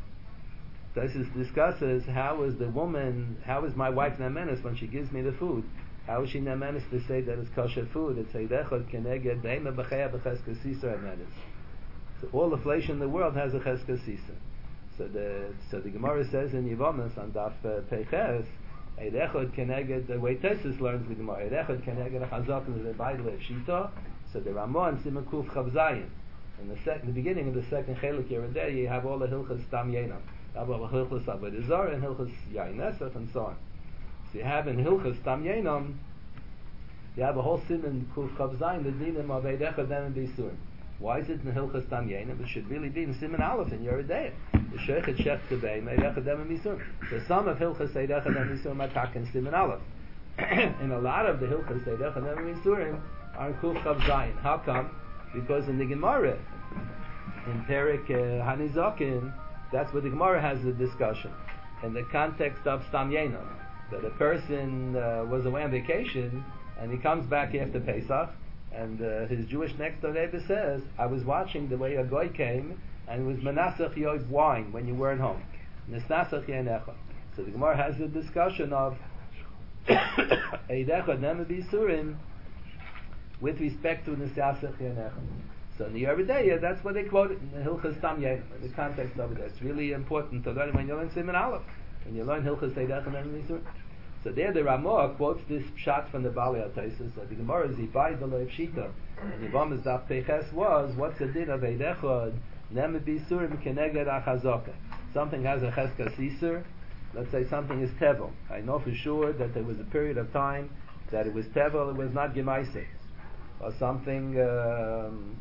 Taisus discusses how is the woman, how is my wife Namenis when she gives me the food? How is she Namenis to say that it's kosher food? It's Eidechot Keneged Be'ema B'cheya B'cheska Sisa Namenis. So all the flesh in the world has a Cheska Sisa. So the so the Gemara says in Yevamos on Daf uh, Peiches, Eidechot Keneged, the way Taisus learns the Gemara, Eidechot Keneged Chazak and the Baidle Shita. So the Ramah and Siman Kuf Chav Zayin. In the, sec- the beginning of the second Chelik Yeridei, you have all the Hilchas Tam Yenam. You have all the Hilchas Avodah Zarah and Hilchas Yain Nesach and so on. So you have in Hilchas Tam Yenam, you have a whole Siman Kuf Chav Zayin, the Dinim of Eidecha Dem and Bisurim. Why is it in Hilchas Tam Yenam? It should really be in Siman Aleph in Yeridei. The Sheikhet Shech Tebei, Eidecha Dem and Bisurim. So some of Hilchas Eidecha Dem and Bisurim are tak in Siman Aleph. And a lot of the Hilchas Eidecha Dem and Bisurim are in Kuf Chav Zayin. How come? Because in the Gemara, in Perik uh, Hanizokin, that's where the Gemara has the discussion. In the context of Stam Yenam, that a person uh, was away on vacation, and he comes back after Pesach, and uh, his Jewish next door neighbor says, I was watching the way a goy came, and it was Menasach Yod wine when you weren't home. Nisnasach Yenecha. So the Gemara has the discussion of Eidechad Nema B'Yisurim with respect to Nisasach Yanechad. So in the Yoreh De'ah, that's what they quote in the Hilchas Tam Yeh, the context of it. It's really important to learn when you learn Siman Aleph, when you learn Hilchas Eidechad Nema B'Yisurim. So there the Ramah quotes this shot from the Bali Ataisus that the Gemara is Ibai D'Loiv Shita, and the Yevamos Daf Peches was, what's the din of Eidechad Nema B'Yisurim Keneged Achazaka? Something has a Cheskas Isur, let's say something is Tevel. I know for sure that there was a period of time that it was Tevel, it was not Gemaiseh. Or something, um,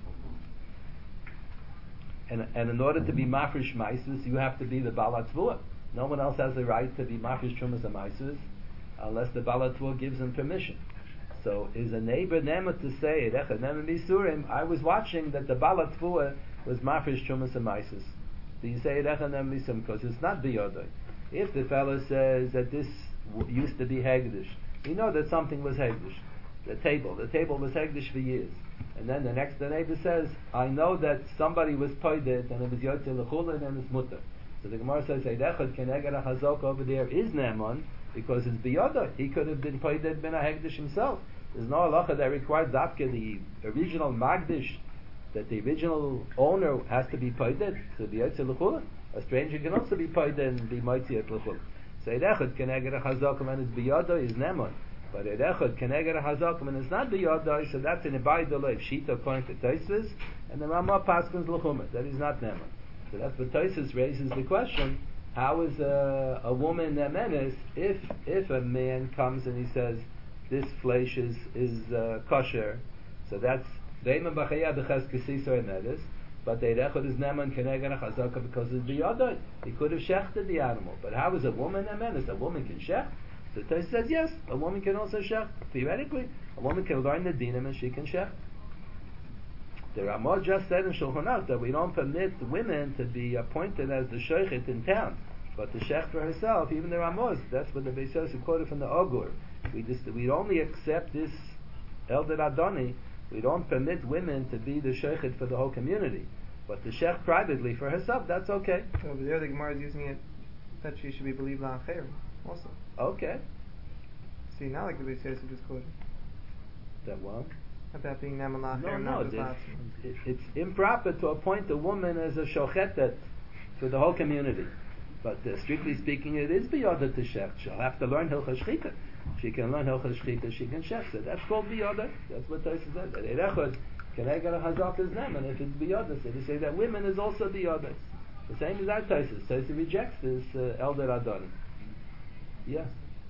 and, and in order to be Mafresh Maisus, you have to be the Balat Tvua. No one else has the right to be Mafresh Trumas and Maisus unless the Balat Tvua gives him permission. So is a neighbor Nema to say, Eidechad Nema B'Yisurim, I was watching that the Balat Tvua was Mafresh Trumas and Maisus. Do you say Eidechad Nema B'Yisurim? Because it's not B'Yodai. If the fellow says that this w- used to be Hegdish, we know that something was Hegdish. The table, the table was Hegdish for years. And then the next the neighbor says, I know that somebody was Toidet and it was Yotze L'chulin and it's Mutter. So the Gemara says, Eidechad Keneged HaChazok over there is Neman because it's B'Yodah. He could have been Toidet Ben HaHegdish himself. There's no halacha that requires Dafke, the original Magdish, that the original owner has to be Toidet to be Yotze L'chulin. A stranger can also be Toidet and be Moitziat L'chulin. So Eidechad Keneged HaChazok and it's B'Yodah is Neman. But Eidechad Keneged HaChazok and it's not B'Yodah, so that's an Ibai D'Loiv Shita according to Tosfos, and the Ramah Paskins L'chumah, that is not Neman. So that's what Tosfos raises the question: how is a, a woman nemenis if if a man comes and he says this flesh is is uh, kosher? So that's Veiman B'Chaya D'Ches Kesisar Emedes. But the Eidechad is Neman Keneged HaChazaka because it's B'Yodai. He could have shechted the animal. But how is a woman nemenis? A woman can shecht? So Tosfos says yes, a woman can also shecht. Theoretically, a woman can learn the dinim and she can shecht. The Ramah just said in Shulchan Aruch that we don't permit women to be appointed as the shochet in town, but to shecht for herself. Even the Ramah, that's what the Beis Yosef quoted from the Ogur. We just we only accept this Elder Adoni. We don't permit women to be the shochet for the whole community, but to shecht privately for herself, that's okay.
So over there, the Gemara is using it that she should be believed la'acher also.
Okay.
See, not like the Beis Yosef just quoted
That what?
about being neman la'acher.
No,
not
no,
just
it's,
la'atzma.
it, it's improper to appoint a woman as a shochetet for the whole community. But uh, strictly speaking, it is biyodah to shecht. She'll have to learn hilchas shchita. She can learn hilchas shchita, she can shecht. So that's called biyodah. That's what Tosfos said. That Eidechad Keneged HaChazak is neman. If it's biyodah, so they say that women is also biyodah. The same as our Tosfos. Tosfos rejects this uh, Elder Adon. Yes.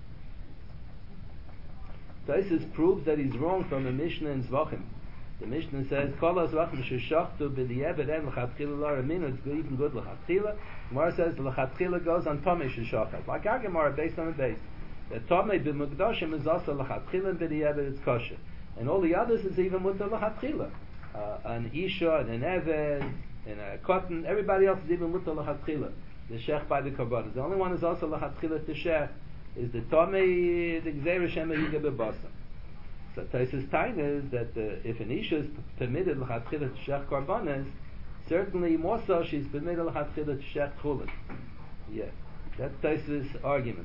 Tosfos proves that he's wrong from the Mishnah in Zvachim. The Mishnah says, "Kol hazvachim sheshachtu b'diavad en l'chatchila lo raminu." It's even good l'chatchila. Gemara says l'chatchila goes on tomei sheshachat. Like our Gemara based on the base, that tomei b'mukdashim is also l'chatchila and b'diavad it's kosher, and all the others is even mutar l'chatchila. Uh, an isha and an eved and a cotton, everybody else is even mutar l'chatchila. The shech by the karbanos. The only one is also l'chatchila to shech is the tomei the gzeir shema yiga b'basa. So Tosfos Tain is that uh, if an isha is permitted l'chatchila to shech karbanos, certainly more so she's permitted l'chatchila to shech chulin. Yeah, that's Tosfos' argument.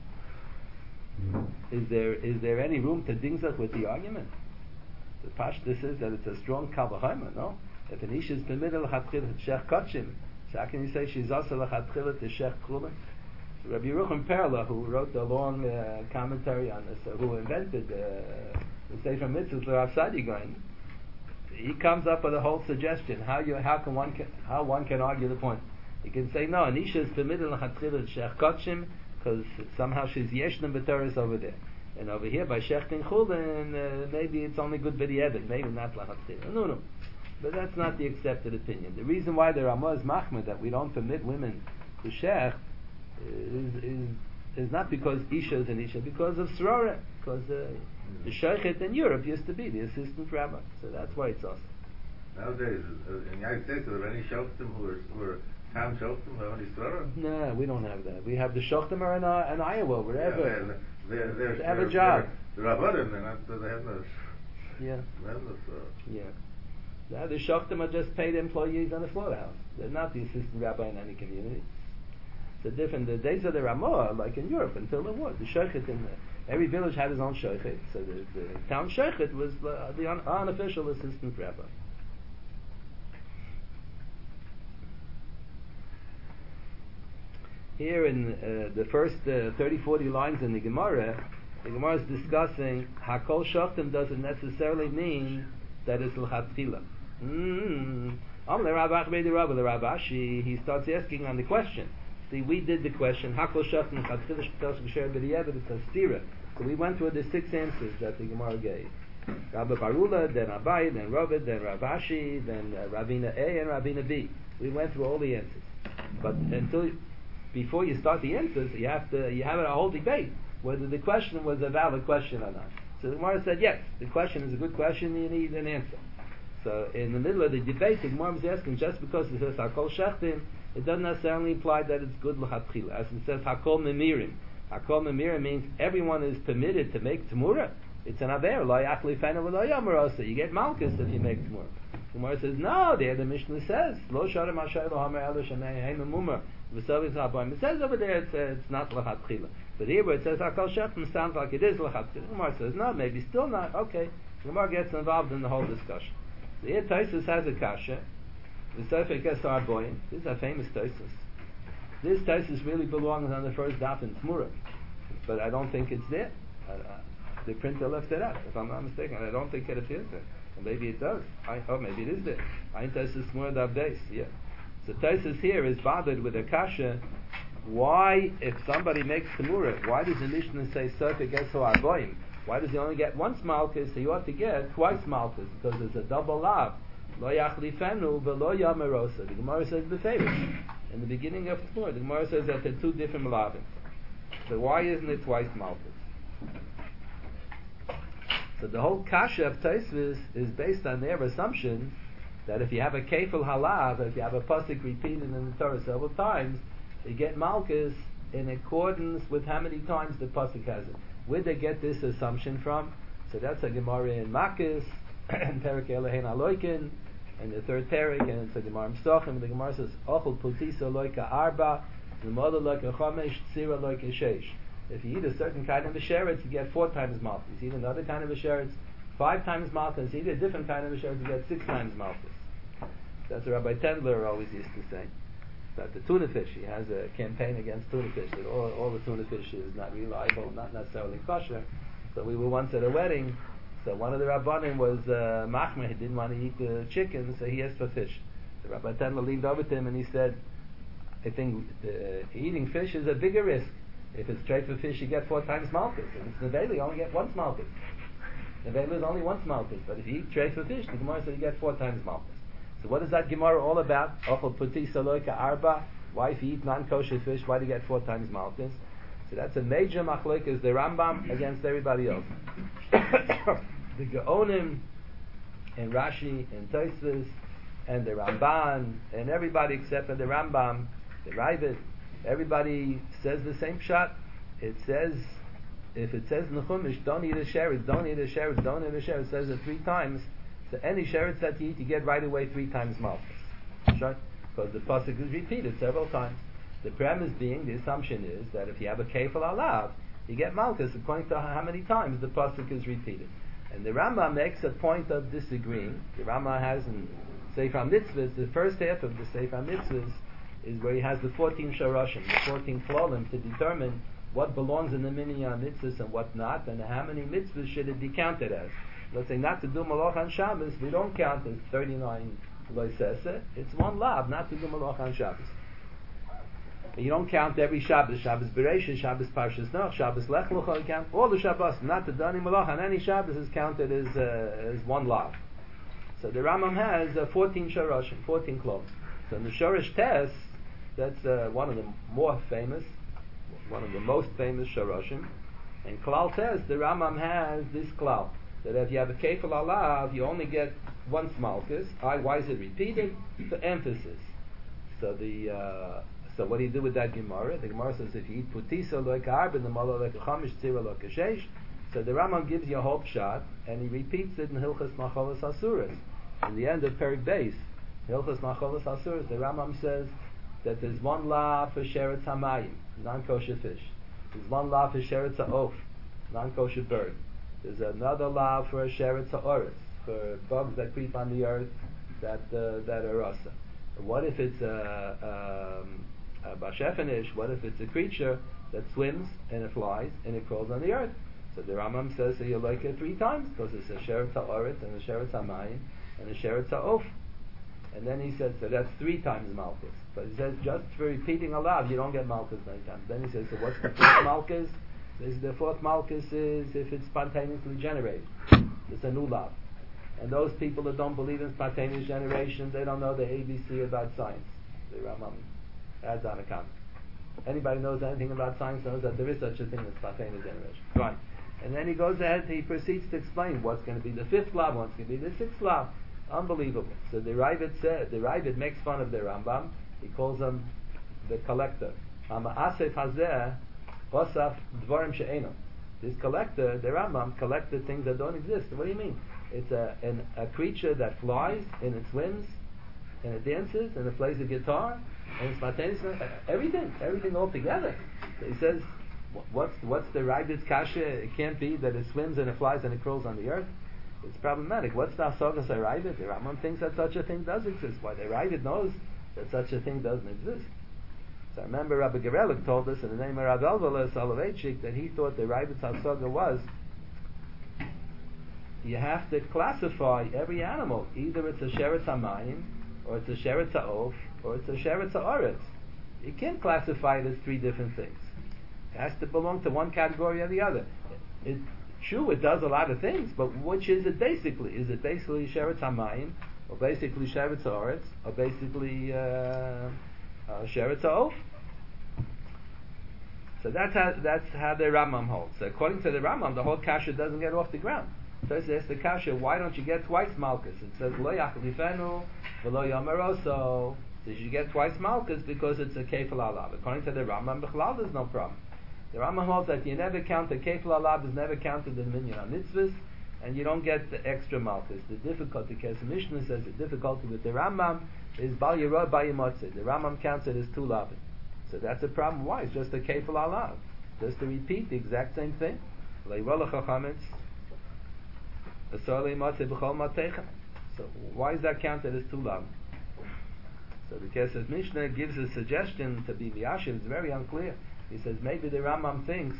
Is there is there any room to dingzach with the argument? The Pashtus says that it's a strong kavahayma. No, if an isha is permitted l'chatchila to shech kachim, so how can you say she's also l'chatchila to shech chulin? Rabbi Yerucham Perla, who wrote the long uh, commentary on this, uh, who invented uh, the Sefer Mitzvot for Rav Sadi Gaon, he comes up with a whole suggestion how you how can one can, how one can argue the point. He can say no, Anisha is permitted l'chatchila shech kachim because somehow she's yeshnem b'teres over there, and over here by shechting chulin uh, maybe it's only good b'di'evet, maybe not l'chatchila. No, no, but that's not the accepted opinion. The reason why the Ramah is machmir that we don't permit women to shech Is, is is not because Isha is an Isha, because of Srora, because uh, the Shochet in Europe used to be the assistant rabbi, so that's why it's us.
Nowadays, uh, in the United States, are there any Shoftim who are, who are town Shoftim who have any Srora?
No, we don't have that. We have the Shochtim are in, uh, in Iowa, wherever.
Yeah, they're, they're,
they have
they're,
a job.
They're Rabbanim, they're not, they have no,
Yeah.
they have no Srora.
Yeah. Now, the Shochtim are just paid employees on the slaughterhouse. They're not the assistant rabbi in any community. It's different. The days of the Ramah, like in Europe, until the war, the Shochet in the, Every village had his own shochet, so the, the town shochet was the, the un, unofficial assistant rabbi. Here in uh, the first uh, thirty, forty lines in the Gemara, the Gemara is discussing Hakol Shoftim doesn't necessarily mean that it's l'chatchila. Mm. The Rabashi, he starts asking on the question. See, we did the question, Hakol Shoftim l'chatchila sh'p'tel sh'g'sher b'di'evet, it's a stira. So we went through the six answers that the Gemara gave. Rabbi Barula, then Abai, then Robert, then Rabashi, then uh, Ravina A and Ravina B. We went through all the answers. But until before you start the answers, you have to you have a whole debate whether the question was a valid question or not. So the Gemara said, yes, the question is a good question, you need an answer. So in the middle of the debate, the Gemara was asking, just because it says Hakol Shechtim, it doesn't necessarily imply that it's good l'chatchila. As it says Hakol Memirim. Hakol Memirim means everyone is permitted to make Temurah. It's an Aver, lo yachli fena v'lo yamarasa. You get Malkus if you make Temurah. The Gemara says, no, there the Mishnah says, lo sharem asher lo hamer elo shanei heim mumar. It says over there it's, uh, it's not l'chatchila. But here where it says Hakol Shechtim sounds like it is l'chatchila. The Gemara says, no, maybe still not. Okay. The Gemara gets involved in the whole discussion. So here Tosfos has a kasha. The Sofek Esar Boyin. This is a famous Tosfos. This Tosfos really belongs on the first daf in Tmurah. But I don't think it's there. Uh, uh, the printer left it out, if I'm not mistaken. I don't think it appears there. Well, maybe it does. I, oh, maybe it is there. Ein Tosfos Tmurah daf base. Yeah. So Tosfos here is bothered with a kasha. Why, if somebody makes Temurah, why does the Mishnah say Sofek Esar Boyin? Why does he only get once malchus? He ought to get twice malchus because it's a double lav. Lo yachlifenu v'lo yamerosa. The Gemara says beferish. In the beginning of Temurah, the Gemara says that they're two different malavim. So why isn't it twice malchus? So the whole kasha of Tosfos is based on their assumption that if you have a kefil halav, if you have a pasuk repeated in the Torah several times, you get malchus in accordance with how many times the pasuk has it. Where they get this assumption from? So that's a Gemara in Makis, and Perek Elohein Aloikin, and the third Perek, and it's a Gemara in Psachim. The Gemara says, Ochel Putisa Loika Arba, the Mother Loika Chomesh, Tzira Loika Sheish. If you eat a certain kind of a sheretz, you get four times malchus. You eat another kind of a sheretz, five times malchus. You eat a different kind of a sheretz, you get six times malchus. That's what Rabbi Tendler always used to say. That the tuna fish, he has a campaign against tuna fish, that all, all the tuna fish is not reliable, not necessarily kosher. So we were once at a wedding, so one of the Rabbanim was uh, machmer, he didn't want to eat the chicken, so he asked for fish. The Rabbi Tendler leaned over to him and he said, I think uh, eating fish is a bigger risk. If it's straight for fish, you get four times malchus. If it's nevela, you only get once malchus. Nevela is only once malchus, but if you eat straight for fish, the Gemara says you get four times malchus. So what is that Gemara all about? Ochel puti saloika arba. Why if you eat non-kosher fish, why do you get four times malchus? So that's a major machlokes, the Rambam against everybody else. The Gaonim and Rashi and Tosfos and the Ramban and everybody except for the Rambam, the Ravid, everybody says the same shot. It says, if it says in the Chumash, don't eat a sheretz, don't eat a sheretz, don't eat a sheretz, it says it three times. So any sheretz that you eat, you get right away three times malchus. Right? Because the pasuk is repeated several times. The premise being, the assumption is that if you have a kefil alav, you get malchus according to how many times the pasuk is repeated. And the Rambam makes a point of disagreeing. The Rambam has in Sefer Mitzvahs, the first half of the Sefer Mitzvahs is where he has the fourteen shoroshim, the fourteen klolim, to determine what belongs in the minyan mitzvahs and what not, and how many mitzvahs should it be counted as. Let's say not to do malach on Shabbos, we don't count as thirty-nine loisesa. It's one lab, not to do malach on Shabbos. But you don't count every Shabbos, Shabbos Bereshit, Shabbos Parshas Noach, Shabbos Lech Lecha. You count all the Shabbos, not to do any malach on any Shabbos is counted as uh, as one lab. So the Rambam has uh, fourteen shoroshim, fourteen klom. So in the Shorish Tes, that's uh, one of the more famous, one of the most famous shoroshim. And Klal Tes, the Rambam has this klal, that if you have a kefil alav, you only get once malchus. Why is it repeated? For emphasis. So the uh, so what do you do with that Gemara? The Gemara says if you eat putisa like arb and the mala like a chamish tzira like a sheish. So the Rambam gives you a whole shot, and he repeats it in Hilchas Machalas Asuras. In the end of Perik Beis, Hilchas Machalas Asuras, the Rambam says that there's one law for sheretz hamayim, non-kosher fish. There's one law for sheretz ha'of. non-kosher bird. There's another law for a sheretz ha'oretz, for bugs that creep on the earth that uh, that are rasa. What if it's a, um, a bashefanish? What if it's a creature that swims and it flies and it crawls on the earth? So the Rambam says so you like it three times because it's a sheretz ha'oretz and a sheretz ha'mayim and a sheretz ha'of. And then he says, so that's three times malchus. But he says, just for repeating aloud, you don't get malchus many times. Then he says, so what's the fourth malchus? This, the fourth malchus is if it's spontaneously generated. It's a new law. And those people that don't believe in spontaneous generation, they don't know the A B C about science. The Rambam adds on a comment. Anybody knows anything about science knows that there is such a thing as spontaneous generation. Fine. And then he goes ahead, he proceeds to explain what's going to be the fifth law, what's going to be the sixth law. Unbelievable. So the Ravid said, the Ravid makes fun of the Rambam. He calls him the collector. Asef hazeh osaf dvarim she'enon. This collector, the Rambam, collected things that don't exist. What do you mean? It's a an, a creature that flies and it swims and it dances and it plays the guitar and it's spontaneous. Everything, everything all together. So he says, what's what's the Ravid's kasha? It can't be that it swims and it flies and it crawls on the earth. It's problematic. What's the Asagas HaRavid? The Rambam thinks that such a thing does exist. Why the Ravid knows that such a thing doesn't exist. So I remember Rabbi Gerelik told us in the name of Rav Elvelah Soloveitchik that he thought the Ravid's Asaga was you have to classify every animal. Either it's a Sheretz HaMayim, or it's a Sheretz HaOf, or it's a Sheretz HaOretz. You can't classify it as three different things. It has to belong to one category or the other. It, True, it does a lot of things, but which is it basically? Is it basically Sheretz HaMayim, or basically Sheretz HaOretz, or basically uh, uh, Sheretz HaOf? So that's how that's how the Rambam holds. So according to the Rambam, the whole kasha doesn't get off the ground. First they ask the kasha, why don't you get twice malchus? It says Lo Yachlifenu V'Lo Yomeroso. So you should get twice malchus because it's a kefil alav. According to the Rambam, B'chlal there's no problem. The Rambam holds that you never count the kefil alav is never counted in minyan mitzvahs, and you don't get the extra malchus. The difficulty, because the Mishnah says the difficulty with the Rambam is bal yirod bal yimotzeh. The Rambam counts it as two lavin. So that's a problem. Why? It's just a kefil alav. Just to repeat the exact same thing. Le'yirol chachametz, asor le'imotzeh b'chol matechem. So why is that counted as two lavin? So the Kesef Mishnah gives a suggestion to be miyashiv. It's very unclear. He says maybe the Rambam thinks,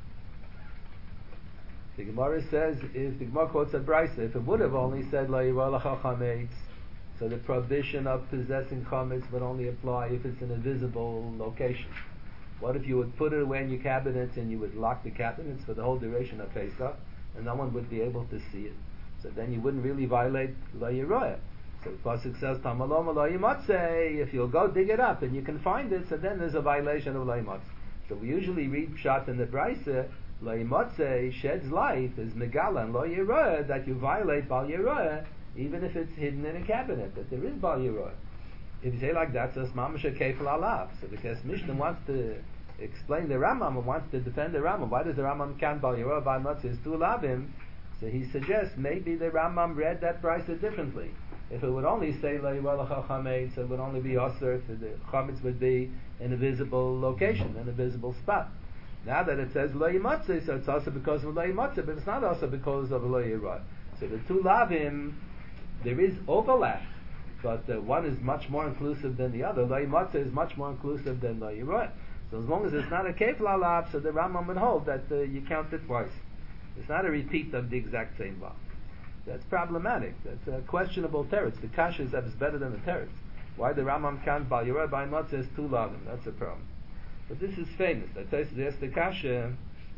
the Gemara says, if the Gemara quotes a Brisa, if it would have only said La Yiralacha Chametz, so the prohibition of possessing Chametz would only apply if it's in a visible location. What if you would put it away in your cabinets and you would lock the cabinets for the whole duration of Pesach and no one would be able to see it? So then you wouldn't really violate La Yiroya. So the Pasuk says, Tamalom La Yimatzeh, if you'll go dig it up and you can find it, so then there's a violation of La Yimatzeh. So we usually read Pshat in the Brisa, Lo Yimotzeh sheds light as Megala and Lo Yeroeh that you violate Bal Yeroeh even if it's hidden in a cabinet, that there is Bal Yeroeh. If you say like that, so it's Mamash Kefil Alav. So because Mishnah wants to explain the Rambam and wants to defend the Rambam, why does the Rambam count Bal Yeroeh Bal Yimotzeh as two Lavim? So he suggests maybe the Rambam read that Brisa differently. If it would only say La Yiralacha Chametz, it would only be Osir, the Chametz would be in a visible location, in a visible spot. Now that it says Lo Yimatzeh, so it's also because of Lo Yimatzeh, but it's not also because of Lo Yirah. So the two Lavim, there is overlap, but uh, one is much more inclusive than the other. Lo Yimatzeh is much more inclusive than Lo Yirah. So as long as it's not a Kefil Alav, so the Rambam would hold that uh, you count it twice. It's not a repeat of the exact same law. That's problematic. That's a questionable teretz. The kasha is better than the teretz. Why the Rambam count Bal Yoreh Bal Yimotzeh as two lavim? That's a problem. But this is famous. That Tosfos asks the kasha.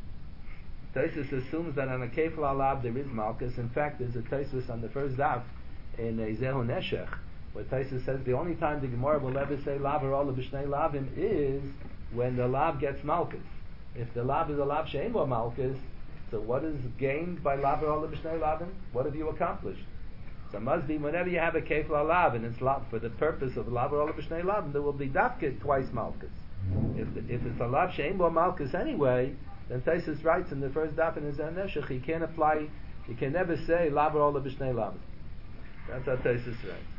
Tosfos assumes that on a kefil alav there is malchus. In fact, there's a Tosfos on the first daf in Zehu Neshech, where Tosfos says the only time the Gemara will ever say lav harola b'shnei lavim is when the lav gets malchus. If the lav is a lav she'ein bo malchus, so what is gained by lav harola b'shnei lavim? What have you accomplished? So it must be whenever you have a kefil alav and it's lav for the purpose of lav harola b'shnei lavim, there will be dafke twice malchus. If the, if it's a lav she'ein bo malchus anyway, then Tosfos writes in the first daf in his Neshech, he can't apply, he can never say lav harola b'shnei lavim. That's how Tosfos writes.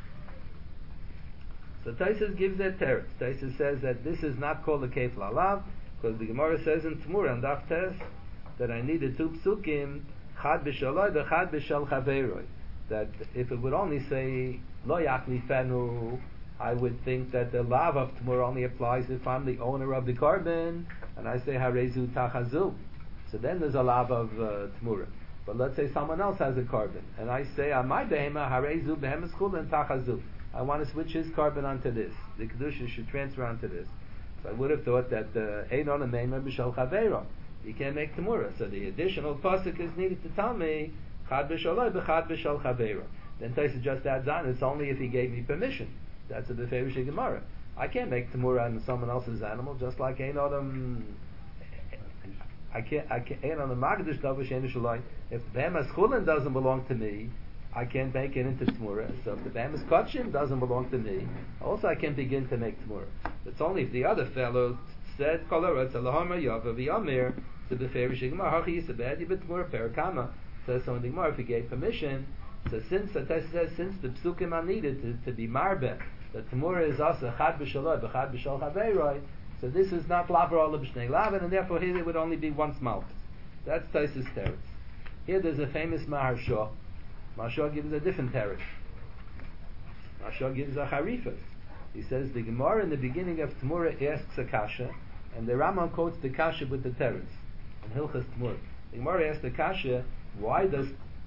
So Tosfos gives that teretz. Tosfos says that this is not called a kefil alav because the Gemara says in Tmura and Daf Tes that I needed two psukim, chad b'shaloi v'chad b'shal chaveroi. That if it would only say lo yachlifenu, I would think that the lav of Tmura only applies if I'm the owner of the carbon, and I say harezu tachazu. So then there's a lav of uh, Tmura. But let's say someone else has a carbon, and I say on my behema harezu behemas chulin tachazu. I want to switch his carbon onto this. The kedusha should transfer onto this. So I would have thought that ein on a meima b'shal chaveiro. You can't make Tmura. So the additional pasuk is needed to tell me chad b'shaloi b'chad b'shal chaveiro. Then Taisa just adds on, it's only if he gave me permission. That's a beferish Gemara. I can't make Tmura on someone else's animal, just like ein on I can't. I can't. Ein on the magdish davish ein shaloi. If the behemas chulin doesn't belong to me, I can't make it into Tmura. So if the behemas kachim doesn't belong to me, also I can't begin to make Tmura. It's only if the other fellow said kolaretz alahamar yava v'yamir to beferish Gemara hachi yisabed yibetmura perakama. Says so in the Gemara if he gave permission. So since the Taisa says since the psukim are needed to, to be marbe, the Tmura is also chad b'shaloi b'chad b'shal chaveiroi. So this is not lavar ola b'shnei lavan, and therefore here it would only be once malchus. That's Taisa's teretz. Here there's a famous Maharsha. Maharsha gives a different teretz. Maharsha gives a harifas. He says the Gemara in the beginning of Tmura asks a kasha, and the Rambam quotes the kasha with the teretz in Hilchas Tmura. The Gemara asks the kasha, why does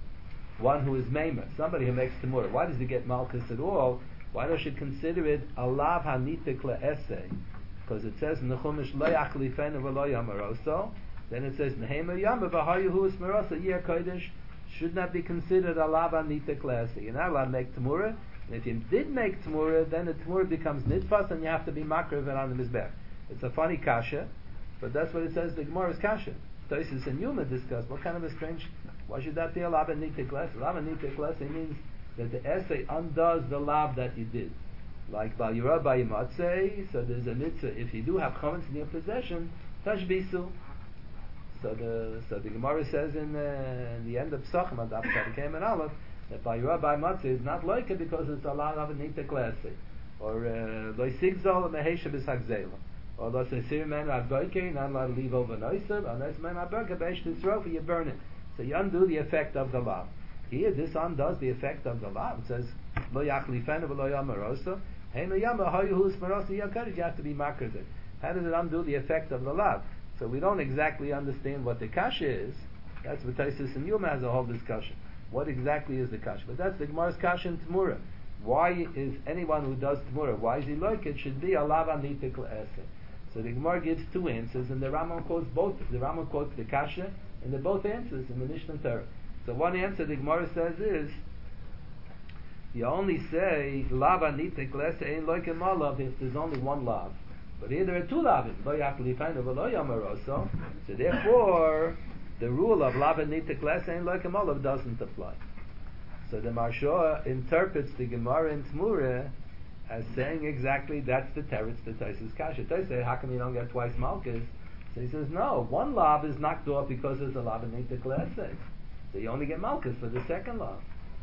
one who is Meimer, somebody who makes Tmura, why does he get malchus at all? Why don't you consider it a lav hanitik le'esei? Because it says in the Chumash lo yachlifenu v'lo yamaroso. Then it says nehema yama v'hayu hu ismarosa yer kodesh should not be considered a lav hanitik le'esei. You're not allowed to make Tmura. And if you did make Tmura, then the Tmura becomes nitfas, and you have to be makriv it on the mizbech. It's a funny kasha, but that's what it says. The Gemara is kasha. Tosis and Yuma discuss what kind of a strange. Why should that be a lav hanitik le'esei? Lav hanitik le'esei means that the essay undoes the lav that you did. Like Bal Yirah Bayimatzei, so there's a mitzvah, if you do have chametz in your possession, tashbisu. So the so the Gemara says in, uh, in the end of Psachim, and after it came in Aleph, that Bal Yirah Bayimatzei is not loika because it's a lav hanitik le'esei. Or lo sigzol mehesha b'sagzela. Or lo seisir men adboike, not allowed to leave over noisav, unless men adboike b'esh tisrofa, you burn it. So you undo the effect of the lav. Here, this undoes the effect of the law. It says, "Lo yachlifenu v'lo yamaroso." Hey, no yama hayu hu ismaroso yakarich. You have to be makriv. How does it undo the effect of the law? So we don't exactly understand what the kasha is. That's what Taisus and Yuma has a whole discussion. What exactly is the kasha? But that's the Gemara's kasha in Tmura. Why is anyone who does Tmura? Why is he like it? Should be a lav hanitik le'esei. So the Gemara gives two answers, and the Rambam quotes both. The Rambam quotes the kasha, and they're both answers in the Mishnah Torah. So one answer the Gemara says is, you only say lav hanitik le'esei ein loikem malav if there's only one lav. But here there are two lavim. Lo yachlifenu v'lo yamaroso. So therefore, the rule of lav hanitik le'esei ein loikem malav doesn't apply. So the Maharsha interprets the Gemara in Tmura as saying exactly that's the teretz to Taisus kasha. They say, how come you don't get twice malchus? So he says, no, one lav is knocked off because there's a lav hanitik le'esei. So you only get malchus for the second law.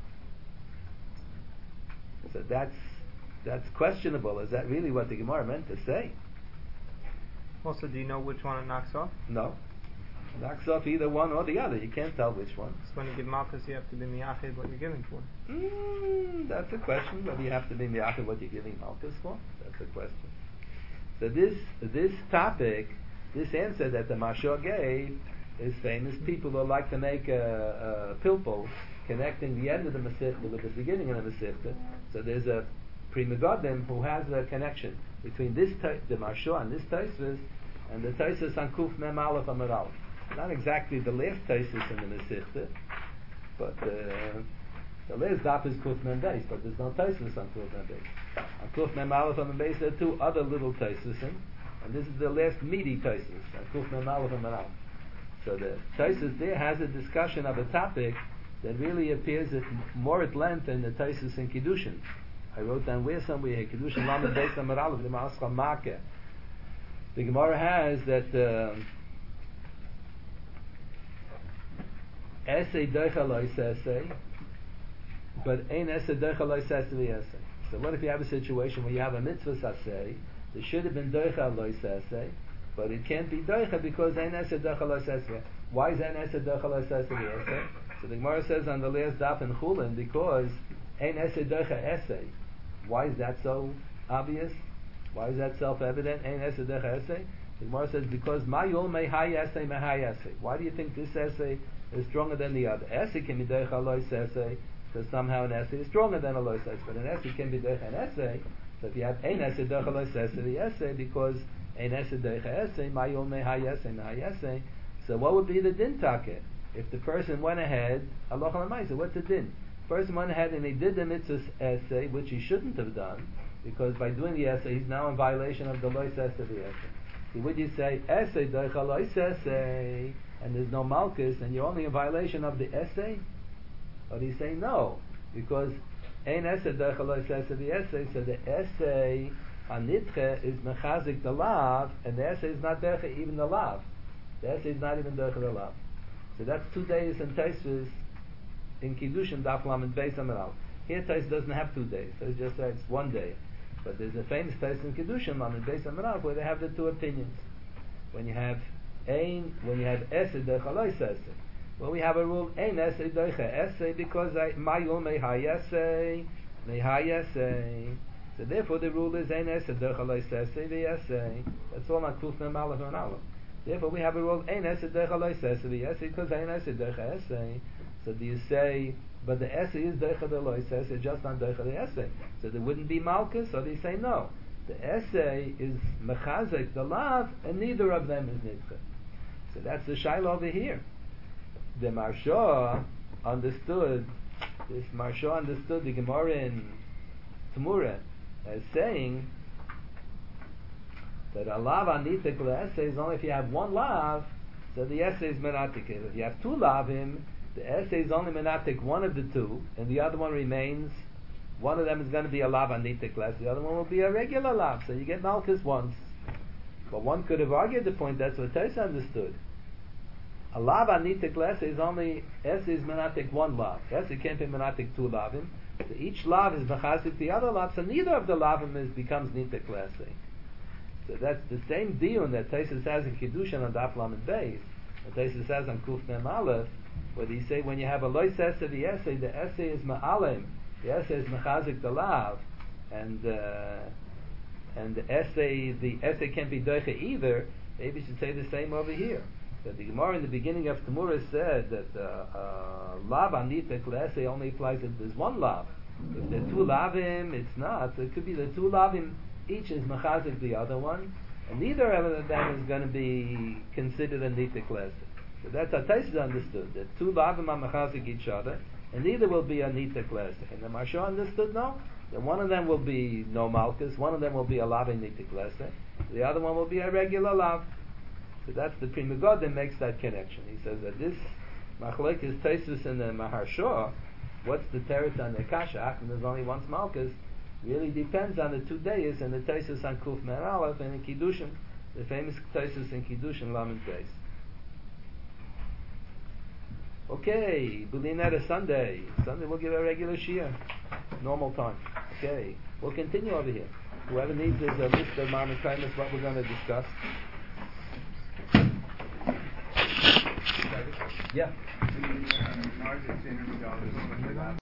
So that's that's questionable. Is that really what the Gemara meant to say?
Also, do you know which one it knocks off?
No. It knocks off either one or the other. You can't tell which one.
So when you give malchus, you have to be miyachid what you're giving for.
Mm, that's a question. Whether you have to be miyachid what you're giving malchus for? That's a question. So this this topic, this answer that the Maharsha gave, is famous. People who like to make a, a pilpul connecting the end of the Masechta with the beginning of the Masechta. So there's a Pri Megadim who has a connection between this the Maharsha and this Taisvis and the Taisvis on Kuf Mem Aleph Amud Aleph. Not exactly the last Taisvis in the Masechta, but uh, the last daf is Kuf Mem Beis, but there's no Taisvis on Kuf Mem Beis. On Kuf Mem Aleph Amud Beis there are two other little Taisvis, and this is the last meaty Taisvis on Kuf Mem Aleph Amud Aleph. So the Taisus there has a discussion of a topic that really appears at more at length than the Taisus in Kiddushin. I wrote down where somewhere here, Kiddushin Lamed Beis Amud Aleph, the Ma'ascha Makeh. The Gemara has that Esei Doicha Lo Esei, but Ein Esei Doicha Lo Esei Esei. So what if you have a situation where you have a mitzvah sasei, there should have been Doicha Lo Esei, but it can't be doicha because ein esed doicha lo sesve. Why is Ein Esed Derech Lo Eseh Eseh? So the Gemara says on the last daf in Chulin, because Ein Esed Derech Eseh. Why is that so obvious? Why is that self-evident? Ein Esed Derech Eseh. The Gemara says because Mayol Mehai Eseh Mehai Eseh. Why do you think this essay is stronger than the other? Essay can be Derech Lo Eseh because somehow an essay is stronger than a Lo Eseh, but an essay can be Derech an essay. So if you have Ein Esed Derech Lo Eseh, the essay because Ein Esed Derech Eseh Mayol Mehai Eseh Mehai Eseh. So what would be the din take? If the person went ahead, Allah Alamaisa, what's the din? The person went ahead and he did the mitzvah essay, which he shouldn't have done, because by doing the essay, he's now in violation of the lois essay of the essay. So would you say, essay, doicha lois essay, and there's no malchus, and you're only in violation of the essay? Or do you say no? Because ein essay, doicha lois essay, the essay, so the essay, anitche, is mechazik the lav, and the essay is not derech even the lav. The essay is not even derech the lav. So that's two days in Taisvis in Kiddushin Daf Lamed Beis Amud Aleph. Here Tais doesn't have two days. So it's just that it's one day. But there's a famous Tais in Kiddushin Lamed Beis Amud Aleph where they have the two opinions. When you have Ein, when you have Esed Derech Lo Eseh. Well, we have a rule Ein Esed Derech Eseh because Mayul Mehai Eseh Mehai Eseh. So therefore the rule is Ein Esed Derech Lo Eseh the Eseh. That's all on Kuf Mem Aleph and Aleph. Therefore, we have a rule Ein Esed Derech Lo Eseh the essay because Ein Esed Derech Eseh. So do you say, but the essay is Derech Lo Eseh just on Derech the essay? So there wouldn't be malchus, or do you say no? The essay is mechazek the lav, and neither of them is nidche. So that's the shaila over here. The Marsha understood this. Marsha understood the Gemara in Tamura as saying that a lav anitik essay is only if you have one lav, so the essay is menatik. If you have two lavim, the essay is only menatik one of the two, and the other one remains. One of them is going to be a lav anitik less, the other one will be a regular lav. So you get malchus once. But one could have argued the point. That's what Taisa understood. A lav anitik less is only essay is menatik one lav. Essay can't be menatik two lavim. So each lav is mechazik the other lav. So neither of the lavim is becomes nitik lessay. So that's the same diyun that Taisa says in Kiddushin on Daf Lamed Beis, and Taisa says on Kuf Mem Aleph, where they say when you have a lois essay, the essay, the essay is ma'alem, the essay is mechazik the lav, and uh, and the essay, the essay can't be doicha either. Maybe you should say the same over here. That the Gemara in the beginning of Tamura said that uh, uh, lav anitek essay only applies if there's one lav. If there are two lavim, it's not. So it could be the two lavim. Each is mechazik the other one, and neither of them is going to be considered a nitik lesson. So that's how Taisa understood, that two lavim are mechazik each other, and neither will be a nitik lesson. And the Marsha understood no, that one of them will be no malchus, one of them will be a lav and nitik lesson, the other one will be a regular lav. So that's the Pri Megadim that makes that connection. He says that this machlekes Taisus and the Maharsha, what's the teretz on the kasha? And there's only once malchus. Really depends on the two days and the Taisus on Kuf Mem Aleph and in Kiddushin, the famous Taisus in Kiddushin Lamed Beis. Okay, Bulinetta Sunday. Sunday we'll give a regular shia, normal time. Okay, we'll continue over here. Whoever needs is a list of Ma'amad Kaimas, what we're going to discuss. Yeah.
The, uh, Nargis interviewed all this.